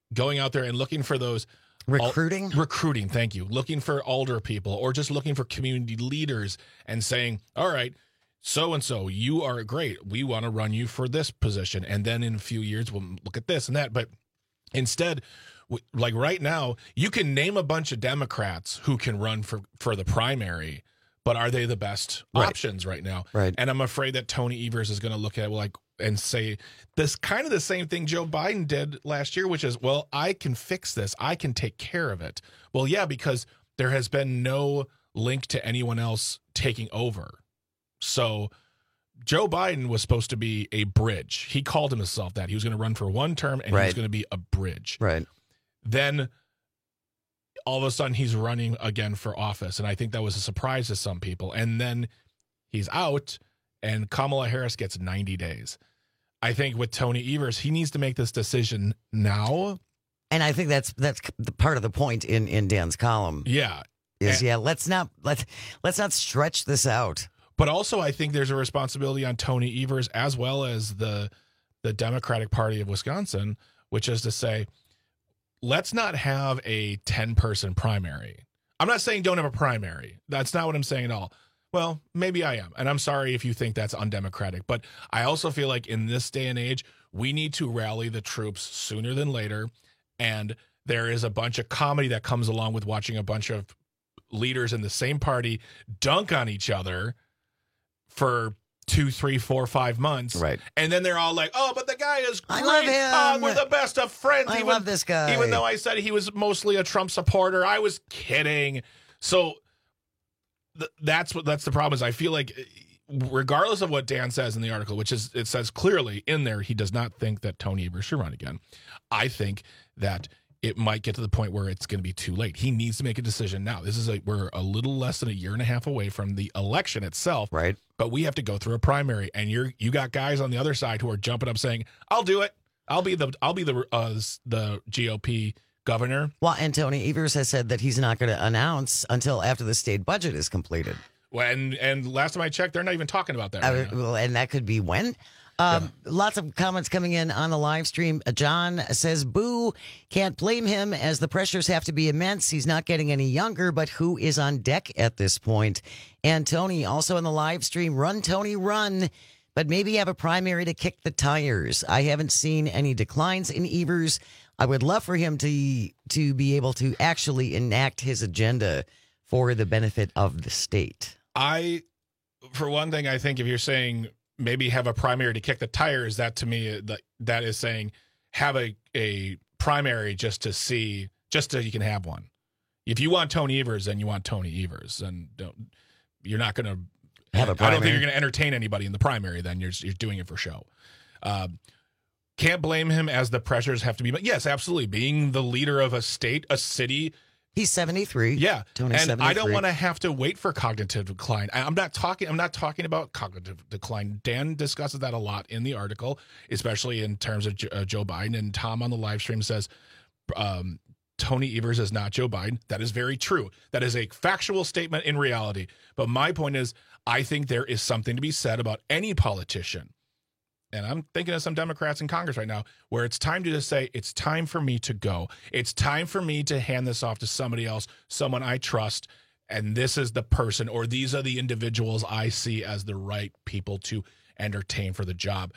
going out there and looking for those recruiting, al- recruiting. Thank you. Looking for older people, or just looking for community leaders, and saying, "All right, so and so, you are great. We want to run you for this position, and then in a few years, we'll look at this and that." But instead, like right now, you can name a bunch of Democrats who can run for for the primary. But are they the best right. options right now? Right. And I'm afraid that Tony Evers is going to look at it like and say this kind of the same thing Joe Biden did last year, which is, well, I can fix this. I can take care of it. Well, yeah, because there has been no link to anyone else taking over. So Joe Biden was supposed to be a bridge. He called himself that. He was going to run for one term, and right. he was going to be a bridge. Right. Then all of a sudden he's running again for office. And I think that was a surprise to some people. And then he's out and Kamala Harris gets ninety days. I think with Tony Evers, he needs to make this decision now. And I think that's that's the part of the point in, in Dan's column. Yeah. Is and, yeah, let's not let's let's not stretch this out. But also I think there's a responsibility on Tony Evers as well as the the Democratic Party of Wisconsin, which is to say, let's not have a ten-person primary. I'm not saying don't have a primary. That's not what I'm saying at all. Well, maybe I am. And I'm sorry if you think that's undemocratic. But I also feel like in this day and age, we need to rally the troops sooner than later. And there is a bunch of comedy that comes along with watching a bunch of leaders in the same party dunk on each other for two, three, four, five months. Right. And then they're all like, oh, but the guy is great. I love him. Oh, we're the best of friends. I even, love this guy. Even though I said he was mostly a Trump supporter, I was kidding. So th- that's what that's the problem is I feel like regardless of what Dan says in the article, which is it says clearly in there, he does not think that Tony Evers should run again. I think that it might get to the point where it's going to be too late. He needs to make a decision now. This is a, we're a little less than a year and a half away from the election itself. Right. But we have to go through a primary, and you're you got guys on the other side who are jumping up saying, "I'll do it. I'll be the I'll be the uh, the G O P governor." Well, and Tony Evers has said that he's not going to announce until after the state budget is completed. Well, and and last time I checked, they're not even talking about that. Right uh, well, and that could be when. Um, yeah. Lots of comments coming in on the live stream. John says, boo, can't blame him as the pressures have to be immense. He's not getting any younger, but who is on deck at this point? And Tony, also in the live stream, run, Tony, run, but maybe have a primary to kick the tires. I haven't seen any declines in Evers. I would love for him to, to be able to actually enact his agenda for the benefit of the state. I, for one thing, I think if you're saying maybe have a primary to kick the tires, that to me, that, that is saying have a, a primary just to see, just so you can have one. If you want Tony Evers, then you want Tony Evers. And don't, you're not going to have a primary. I don't think you're going to entertain anybody in the primary then. You're, you're doing it for show. Um, can't blame him as the pressures have to be. But yes, absolutely. Being the leader of a state, a city, he's seventy-three. Yeah. Tony's and seventy-three. I don't want to have to wait for cognitive decline. I, I'm not talking I'm not talking about cognitive decline. Dan discusses that a lot in the article, especially in terms of uh, Joe Biden. And Tom on the live stream says um, Tony Evers is not Joe Biden. That is very true. That is a factual statement in reality. But my point is, I think there is something to be said about any politician. And I'm thinking of some Democrats in Congress right now where it's time to just say, it's time for me to go. It's time for me to hand this off to somebody else, someone I trust. And this is the person, or these are the individuals I see as the right people to entertain for the job.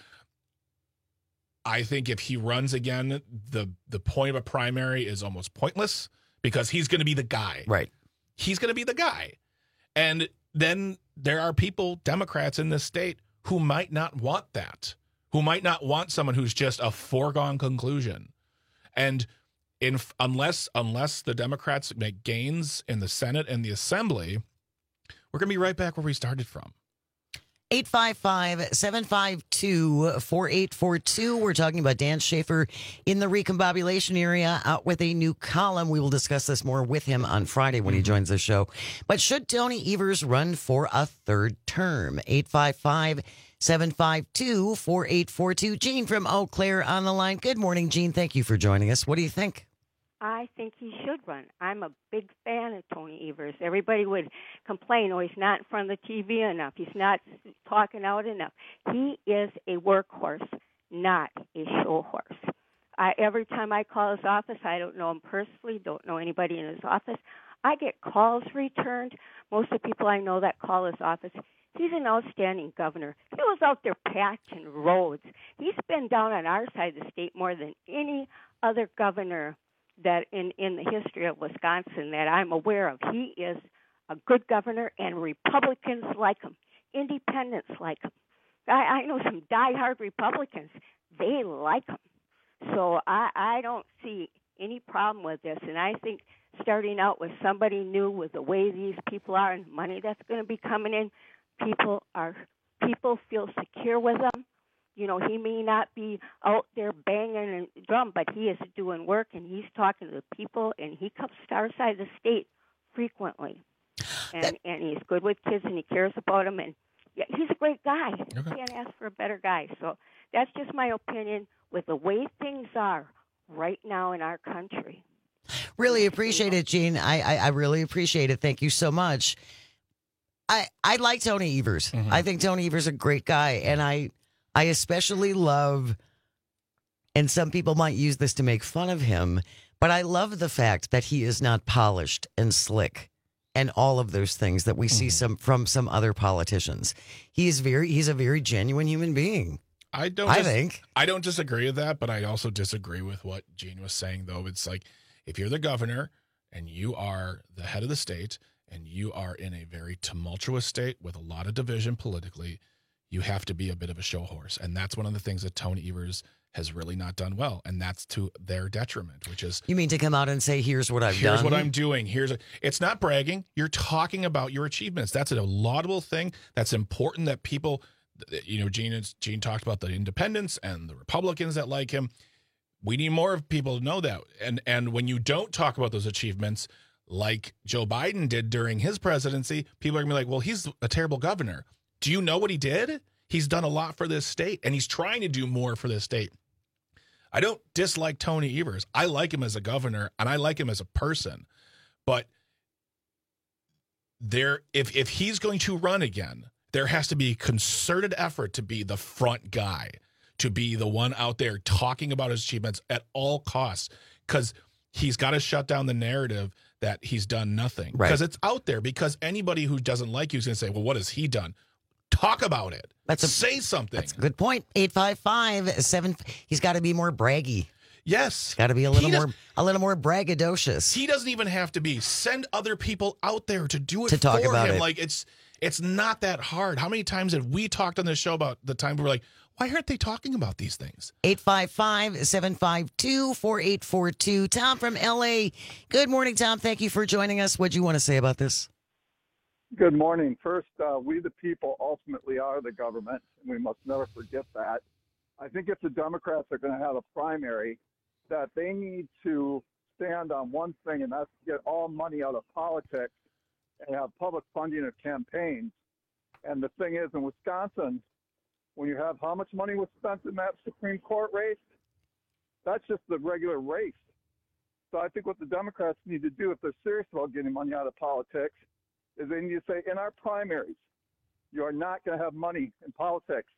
I think if he runs again, the, the point of a primary is almost pointless because he's going to be the guy. Right. He's going to be the guy. And then there are people, Democrats in this state, who might not want that. Who might not want someone who's just a foregone conclusion. And in unless unless the Democrats make gains in the Senate and the Assembly, we're going to be right back where we started from. eight five five, seven five two, four eight four two. We're talking about Dan Schaefer in the recombobulation area out with a new column. We will discuss this more with him on Friday when he joins the show. But should Tony Evers run for a third term? eight five five, seven five two, four eight four two. Jean from Eau Claire on the line. Good morning, Jean. Thank you for joining us. What do you think? I think he should run. I'm a big fan of Tony Evers. Everybody would complain, oh, he's not in front of the T V enough. He's not talking out enough. He is a workhorse, not a show horse. I, every time I call his office, I don't know him personally, don't know anybody in his office. I get calls returned. Most of the people I know that call his office, he's an outstanding governor. He was out there patching roads. He's been down on our side of the state more than any other governor that in, in the history of Wisconsin that I'm aware of. He is a good governor, and Republicans like him. Independents like him. I, I know some diehard Republicans. They like him. So I, I don't see any problem with this, and I think starting out with somebody new, with the way these people are and money that's going to be coming in, people are people feel secure with him. You know, he may not be out there banging a drum, but he is doing work, and he's talking to the people, and he comes to our side of the state frequently. And, that, and he's good with kids, and he cares about them, and yeah, he's a great guy. Okay. Can't ask for a better guy. So that's just my opinion with the way things are right now in our country. Really appreciate it, Jean. I, I, I really appreciate it. Thank you so much. I I like Tony Evers. Mm-hmm. I think Tony Evers is a great guy, and I I especially love, and some people might use this to make fun of him, but I love the fact that he is not polished and slick and all of those things that we mm-hmm. see some from some other politicians. He is very he's a very genuine human being. I don't I dis- think I don't disagree with that, but I also disagree with what Jean was saying, though. It's like, if you're the governor and you are the head of the state and you are in a very tumultuous state with a lot of division politically, you have to be a bit of a show horse. And that's one of the things that Tony Evers has really not done well. And that's to their detriment, which is... You mean to come out and say, here's what I've here's done? Here's what I'm doing. Here's a, It's not bragging. You're talking about your achievements. That's a laudable thing. That's important that people... You know, Gene, Gene talked about the independents and the Republicans that like him. We need more of people to know that. And and when you don't talk about those achievements, like Joe Biden did during his presidency, people are going to be like, well, he's a terrible governor. Do you know what he did? He's done a lot for this state, and he's trying to do more for this state. I don't dislike Tony Evers. I like him as a governor, and I like him as a person. But there, if if he's going to run again, there has to be concerted effort to be the front guy, to be the one out there talking about his achievements at all costs, because he's got to shut down the narrative that he's done nothing. Because right. It's out there, because anybody who doesn't like you is going to say, well, what has he done? Talk about it. That's a, say something. That's a good point. eight five five seven He's got to be more braggy. Yes. Got to be a little more a little more braggadocious. He doesn't even have to be. Send other people out there to do it to talk for about him. It. Like it's It's not that hard. How many times have we talked on this show about the time we were like, why aren't they talking about these things? eight five five seven five two four eight four two. Tom from L A. Good morning, Tom. Thank you for joining us. What do you want to say about this? Good morning. First, uh, we the people ultimately are the government, and we must never forget that. I think if the Democrats are going to have a primary, that they need to stand on one thing, and that's to get all money out of politics and have public funding of campaigns. And the thing is, in Wisconsin, when you have how much money was spent in that Supreme Court race, that's just the regular race. So I think what the Democrats need to do, if they're serious about getting money out of politics, is they need to say, in our primaries, you are not going to have money in politics.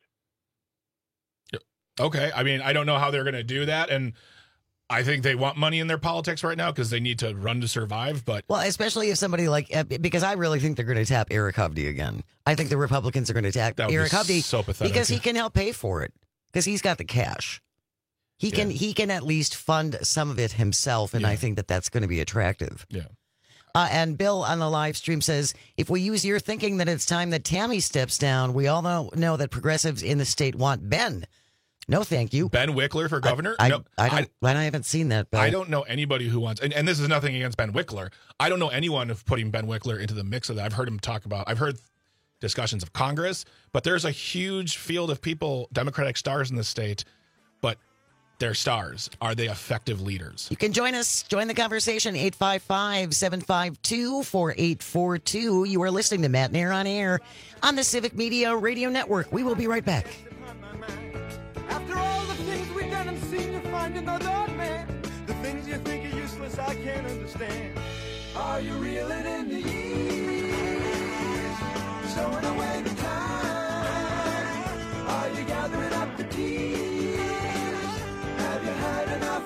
Okay. I mean, I don't know how they're going to do that. And I think they want money in their politics right now because they need to run to survive. But well, especially if somebody like, because I really think they're going to tap Eric Hovde again. I think the Republicans are going to tap Eric Hovde so pathetic. Because he can help pay for it, because he's got the cash. He yeah. can he can at least fund some of it himself, and yeah. I think that that's going to be attractive. Yeah. Uh, and Bill on the live stream says, if we use your thinking that it's time that Tammy steps down, we all know, know that progressives in the state want Ben. No, thank you. Ben Wickler for governor? I, I, no, I, don't, I, I haven't seen that, Bill. I don't know anybody who wants, and, and this is nothing against Ben Wickler. I don't know anyone of putting Ben Wickler into the mix of that. I've heard him talk about, I've heard discussions of Congress, but there's a huge field of people, Democratic stars in the state, but they're stars. Are they effective leaders? You can join us. Join the conversation. eight five five seven five two four eight four two. You are listening to Matt Nair on Air on the Civic Media Radio Network. We will be right back. After all the things we've done and seen, you find another man. The things you think are useless, I can't understand. Are you reeling in the years? Stowing away the time? Are you gathering up the keys? Have you had enough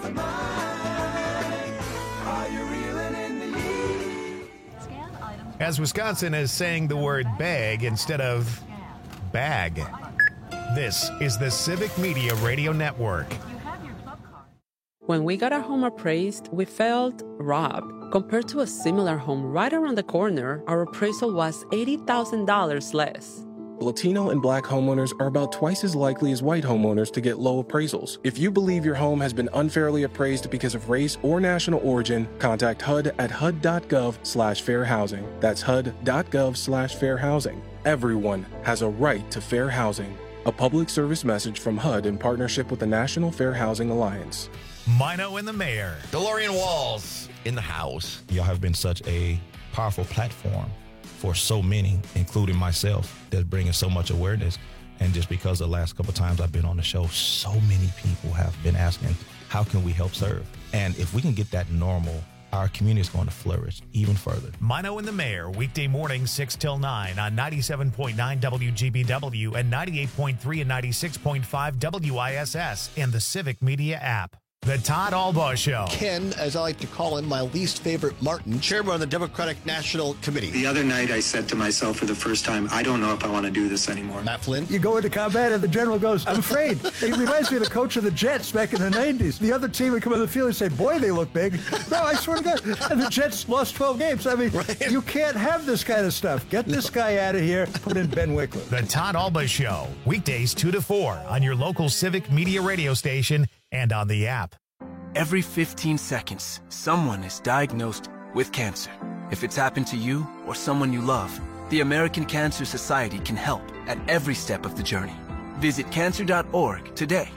as Wisconsin is saying the word bag instead of bag. This is the Civic Media Radio Network. When we got our home appraised, we felt robbed. Compared to a similar home right around the corner, our appraisal was eighty thousand dollars less. Latino and Black homeowners are about twice as likely as white homeowners to get low appraisals. If you believe your home has been unfairly appraised because of race or national origin, contact H U D at H U D dot gov slash fair housing. That's H U D dot gov slash fair housing. Everyone has a right to fair housing. A public service message from H U D in partnership with the National Fair Housing Alliance. Mino and the Mayor. DeLorean Walls in the house. Y'all have been such a powerful platform for so many, including myself, that's bringing so much awareness. And just because the last couple of times I've been on the show, so many people have been asking, how can we help serve? And if we can get that normal, our community is going to flourish even further. Mino and the Mayor, weekday morning, six till nine on ninety-seven point nine W G B W and ninety-eight point three and ninety-six point five W I S S and the Civic Media app. The Todd Albaugh Show. Ken, as I like to call him, my least favorite Martin, chairman of the Democratic National Committee. The other night I said to myself for the first time, I don't know if I want to do this anymore. Matt Flynn. You go into combat and the general goes, I'm afraid. It reminds me of the coach of the Jets back in the nineties. The other team would come on the field and say, boy, they look big. No, I swear to God. And the Jets lost twelve games. I mean, right. You can't have this kind of stuff. Get this guy out of here. Put in Ben Wickler. The Todd Albaugh Show. Weekdays two to four on your local Civic Media radio station and on the app. Every fifteen seconds, someone is diagnosed with cancer. If it's happened to you or someone you love, the American Cancer Society can help at every step of the journey. Visit cancer dot org today.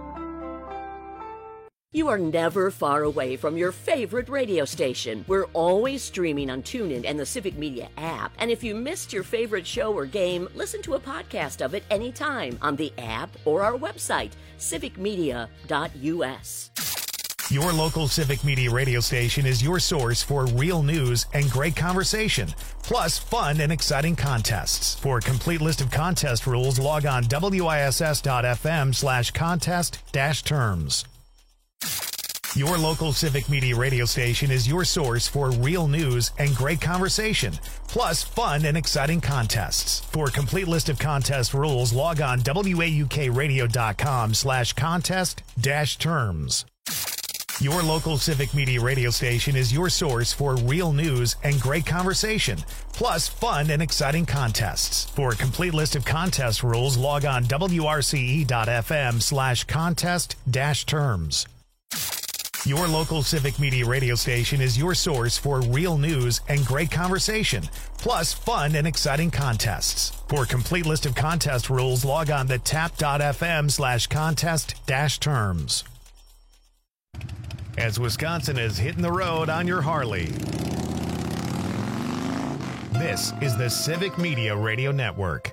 You are never far away from your favorite radio station. We're always streaming on TuneIn and the Civic Media app. And if you missed your favorite show or game, listen to a podcast of it anytime on the app or our website, civic media dot U S. Your local Civic Media radio station is your source for real news and great conversation, plus fun and exciting contests. For a complete list of contest rules, log on W I S S dot F M slash contest dash terms. Your local Civic Media radio station is your source for real news and great conversation, plus fun and exciting contests. For a complete list of contest rules, log on W A U K radio dot com slash contest dash terms. Your local Civic Media radio station is your source for real news and great conversation, plus fun and exciting contests. For a complete list of contest rules, log on W R C E dot F M slash contest dash terms. Your local Civic Media radio station is your source for real news and great conversation, plus fun and exciting contests. For a complete list of contest rules, log on to tap dot F M slash contest dash terms. As Wisconsin is hitting the road on your Harley. This is the Civic Media Radio Network.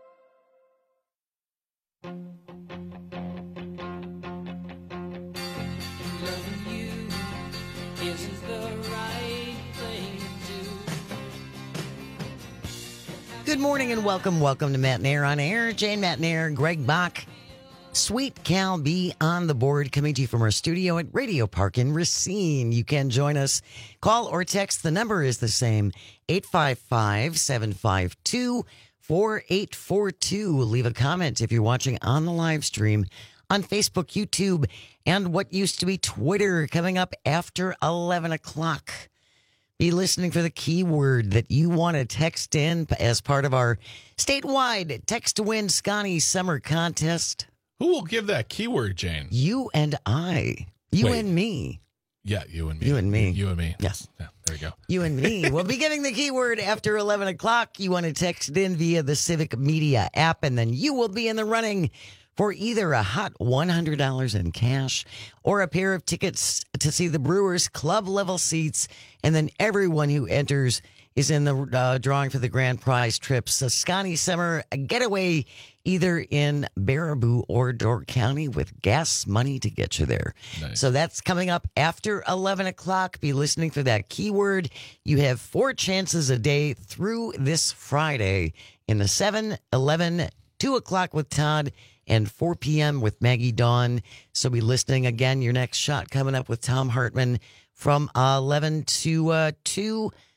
Good morning and welcome. Welcome to Matt and Air on Air. Jane Matt and Air, Greg Bach. Sweet Cal B on the board, coming to you from our studio at Radio Park in Racine. You can join us. Call or text. The number is the same, eight five five, seven five two, four eight four two. Leave a comment if you're watching on the live stream on Facebook, YouTube, and what used to be Twitter, coming up after eleven o'clock. Be listening for the keyword that you want to text in as part of our statewide Text to Win Scotty Summer Contest. Who will give that keyword, Jane? You and I. You Wait. and me. Yeah, you and me. You and me. You and me. Yes. Yeah, there you go. You and me. We'll be getting the keyword after eleven o'clock. You want to text it in via the Civic Media app, and then you will be in the running for either a hot one hundred dollars in cash or a pair of tickets to see the Brewers club level seats. And then everyone who enters is in the uh, drawing for the grand prize trips. A Scotty Summer getaway either in Baraboo or Door County with gas money to get you there. Nice. So that's coming up after eleven o'clock. Be listening for that keyword. You have four chances a day through this Friday in the seven, eleven, two o'clock with Todd, and four p.m. with Maggie Dawn. So be listening again. Your next shot coming up with Tom Hartman from uh, eleven to uh, two.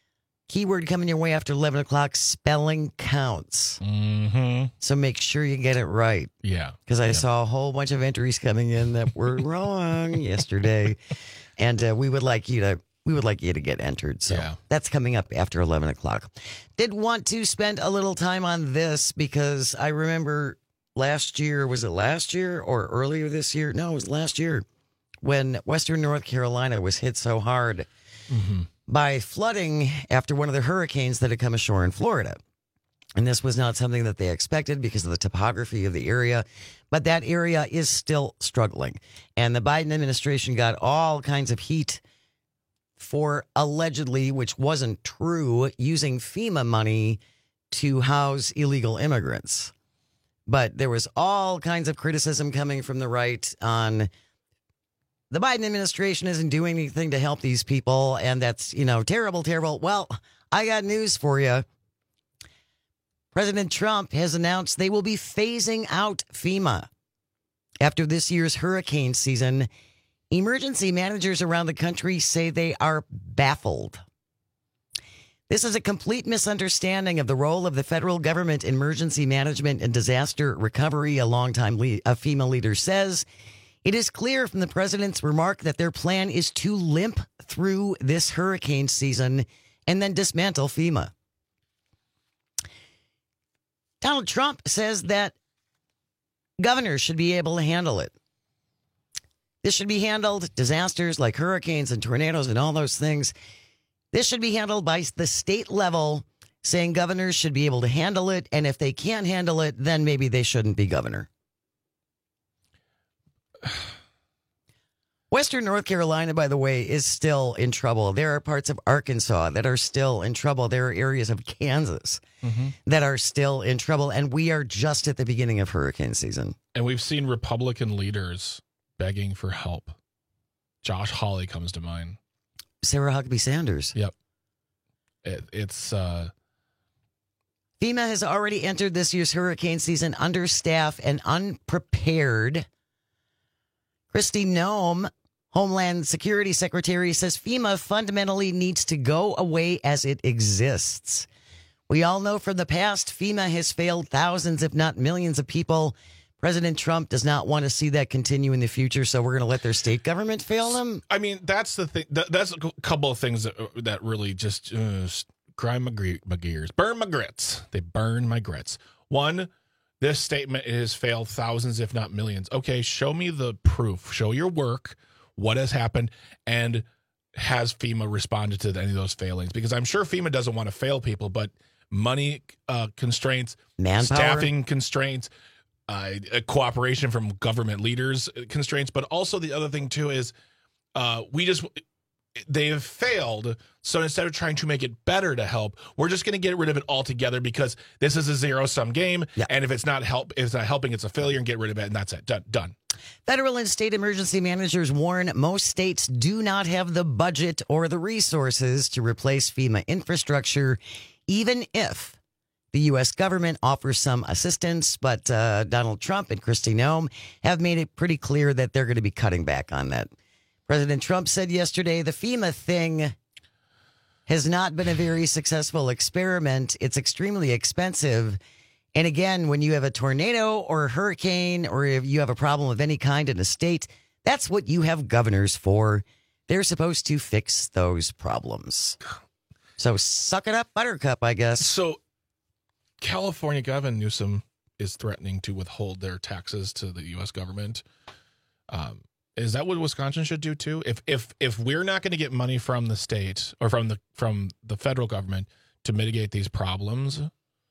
Keyword coming your way after eleven o'clock, spelling counts. Mm-hmm. So make sure you get it right. Yeah. Because I yeah. saw a whole bunch of entries coming in that were wrong yesterday. And uh, we would like you to we would like you to get entered. So yeah. that's coming up after eleven o'clock. Did want to spend a little time on this because I remember last year, was it last year or earlier this year? No, it was last year when Western North Carolina was hit so hard. Mm-hmm. by flooding after one of the hurricanes that had come ashore in Florida. And this was not something that they expected because of the topography of the area. But that area is still struggling. And the Biden administration got all kinds of heat for allegedly, which wasn't true, using FEMA money to house illegal immigrants. But there was all kinds of criticism coming from the right on the Biden administration isn't doing anything to help these people, and that's, you know, terrible, terrible. Well, I got news for you. President Trump has announced they will be phasing out FEMA. After this year's hurricane season, emergency managers around the country say they are baffled. This is a complete misunderstanding of the role of the federal government in emergency management and disaster recovery, a longtime le- a FEMA leader says. It is clear from the president's remark that their plan is to limp through this hurricane season and then dismantle FEMA. Donald Trump says that governors should be able to handle it. This should be handled, disasters like hurricanes and tornadoes and all those things. This should be handled by the state level, saying governors should be able to handle it. And if they can't handle it, then maybe they shouldn't be governor. Western North Carolina, by the way, is still in trouble. There are parts of Arkansas that are still in trouble. There are areas of Kansas mm-hmm. that are still in trouble. And we are just at the beginning of hurricane season. And we've seen Republican leaders begging for help. Josh Hawley comes to mind. Sarah Huckabee Sanders. Yep. It, it's... uh FEMA has already entered this year's hurricane season understaffed and unprepared. Kristi Noem, Homeland Security Secretary, says FEMA fundamentally needs to go away as it exists. We all know from the past, FEMA has failed thousands, if not millions of people. President Trump does not want to see that continue in the future, so we're going to let their state government fail them? I mean, that's the thing. That, that's a couple of things that, that really just uh, grind my, gre- my gears. Burn my grits. They burn my grits. One, this statement has failed thousands, if not millions. Okay, show me the proof. Show your work, what has happened, and has FEMA responded to any of those failings? Because I'm sure FEMA doesn't want to fail people, but money uh, constraints, manpower, staffing constraints, uh, cooperation from government leaders constraints. But also the other thing, too, is uh, we just... they have failed, so instead of trying to make it better to help, we're just going to get rid of it altogether because this is a zero-sum game, yeah. and if it's not help, if it's not helping, it's a failure, and get rid of it, and that's it. Done. Done. Federal and state emergency managers warn most states do not have the budget or the resources to replace FEMA infrastructure, even if the U S government offers some assistance. But uh, Donald Trump and Kristi Noem have made it pretty clear that they're going to be cutting back on that. President Trump said yesterday the FEMA thing has not been a very successful experiment. It's extremely expensive. And again, when you have a tornado or a hurricane or if you have a problem of any kind in a state, that's what you have governors for. They're supposed to fix those problems. So suck it up, Buttercup, I guess. So California Gavin Newsom is threatening to withhold their taxes to the U S government. Um, Is that what Wisconsin should do too? If if if we're not going to get money from the state or from the from the federal government to mitigate these problems,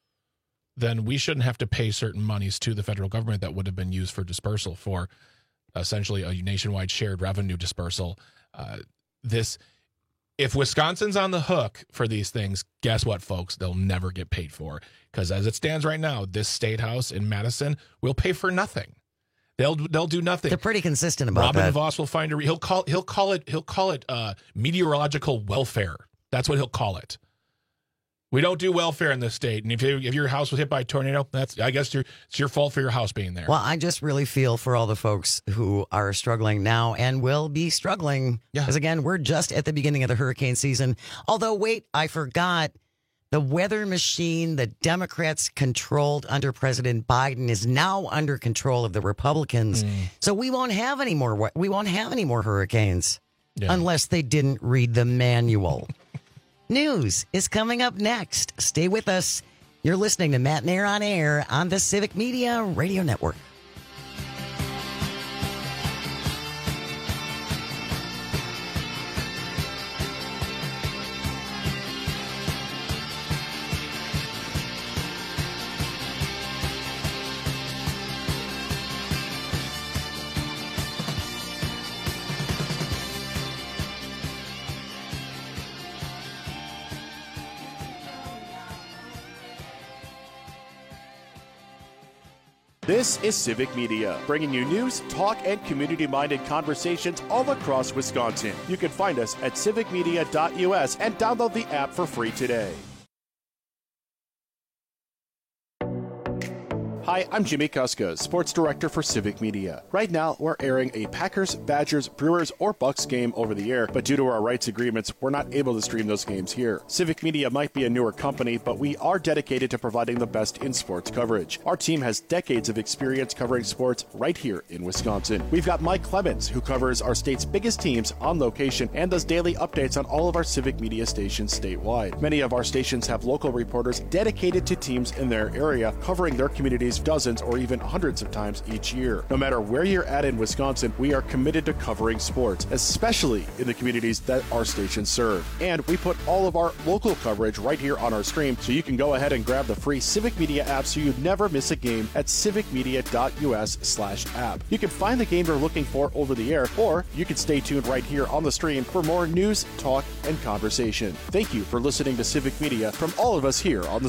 then we shouldn't have to pay certain monies to the federal government that would have been used for dispersal for essentially a nationwide shared revenue dispersal. Uh, this, if Wisconsin's on the hook for these things, guess what, folks? They'll never get paid for because as it stands right now, this state house in Madison will pay for nothing. They'll they'll do nothing. They're pretty consistent about Robin that. Voss will find a re- he'll call he'll call it he'll call it uh, meteorological welfare. That's what he'll call it. We don't do welfare in this state, and if, you, if your house was hit by a tornado, that's I guess your, it's your fault for your house being there. Well, I just really feel for all the folks who are struggling now and will be struggling. Because, yeah. again, we're just at the beginning of the hurricane season. Although, wait, I forgot. The weather machine the Democrats controlled under President Biden is now under control of the Republicans. Mm. So we won't have any more, we won't have any more hurricanes yeah. unless they didn't read the manual. News is coming up next. Stay with us. You're listening to Matt and Air on Air on the Civic Media Radio Network. This is Civic Media, bringing you news, talk, and community-minded conversations all across Wisconsin. You can find us at civic media dot U S and download the app for free today. Hi, I'm Jimmy Kuska, Sports Director for Civic Media. Right now, we're airing a Packers, Badgers, Brewers, or Bucks game over the air, but due to our rights agreements, we're not able to stream those games here. Civic Media might be a newer company, but we are dedicated to providing the best in sports coverage. Our team has decades of experience covering sports right here in Wisconsin. We've got Mike Clemens, who covers our state's biggest teams on location and does daily updates on all of our Civic Media stations statewide. Many of our stations have local reporters dedicated to teams in their area, covering their communities dozens or even hundreds of times each year. No matter where you're at in Wisconsin, we are committed to covering sports, especially in the communities that our stations serve. And we put all of our local coverage right here on our stream, so you can go ahead and grab the free Civic Media app so you never miss a game at civic media dot U S slash app. You can find the game you're looking for over the air, or you can stay tuned right here on the stream for more news, talk, and conversation. Thank you for listening to Civic Media from all of us here on the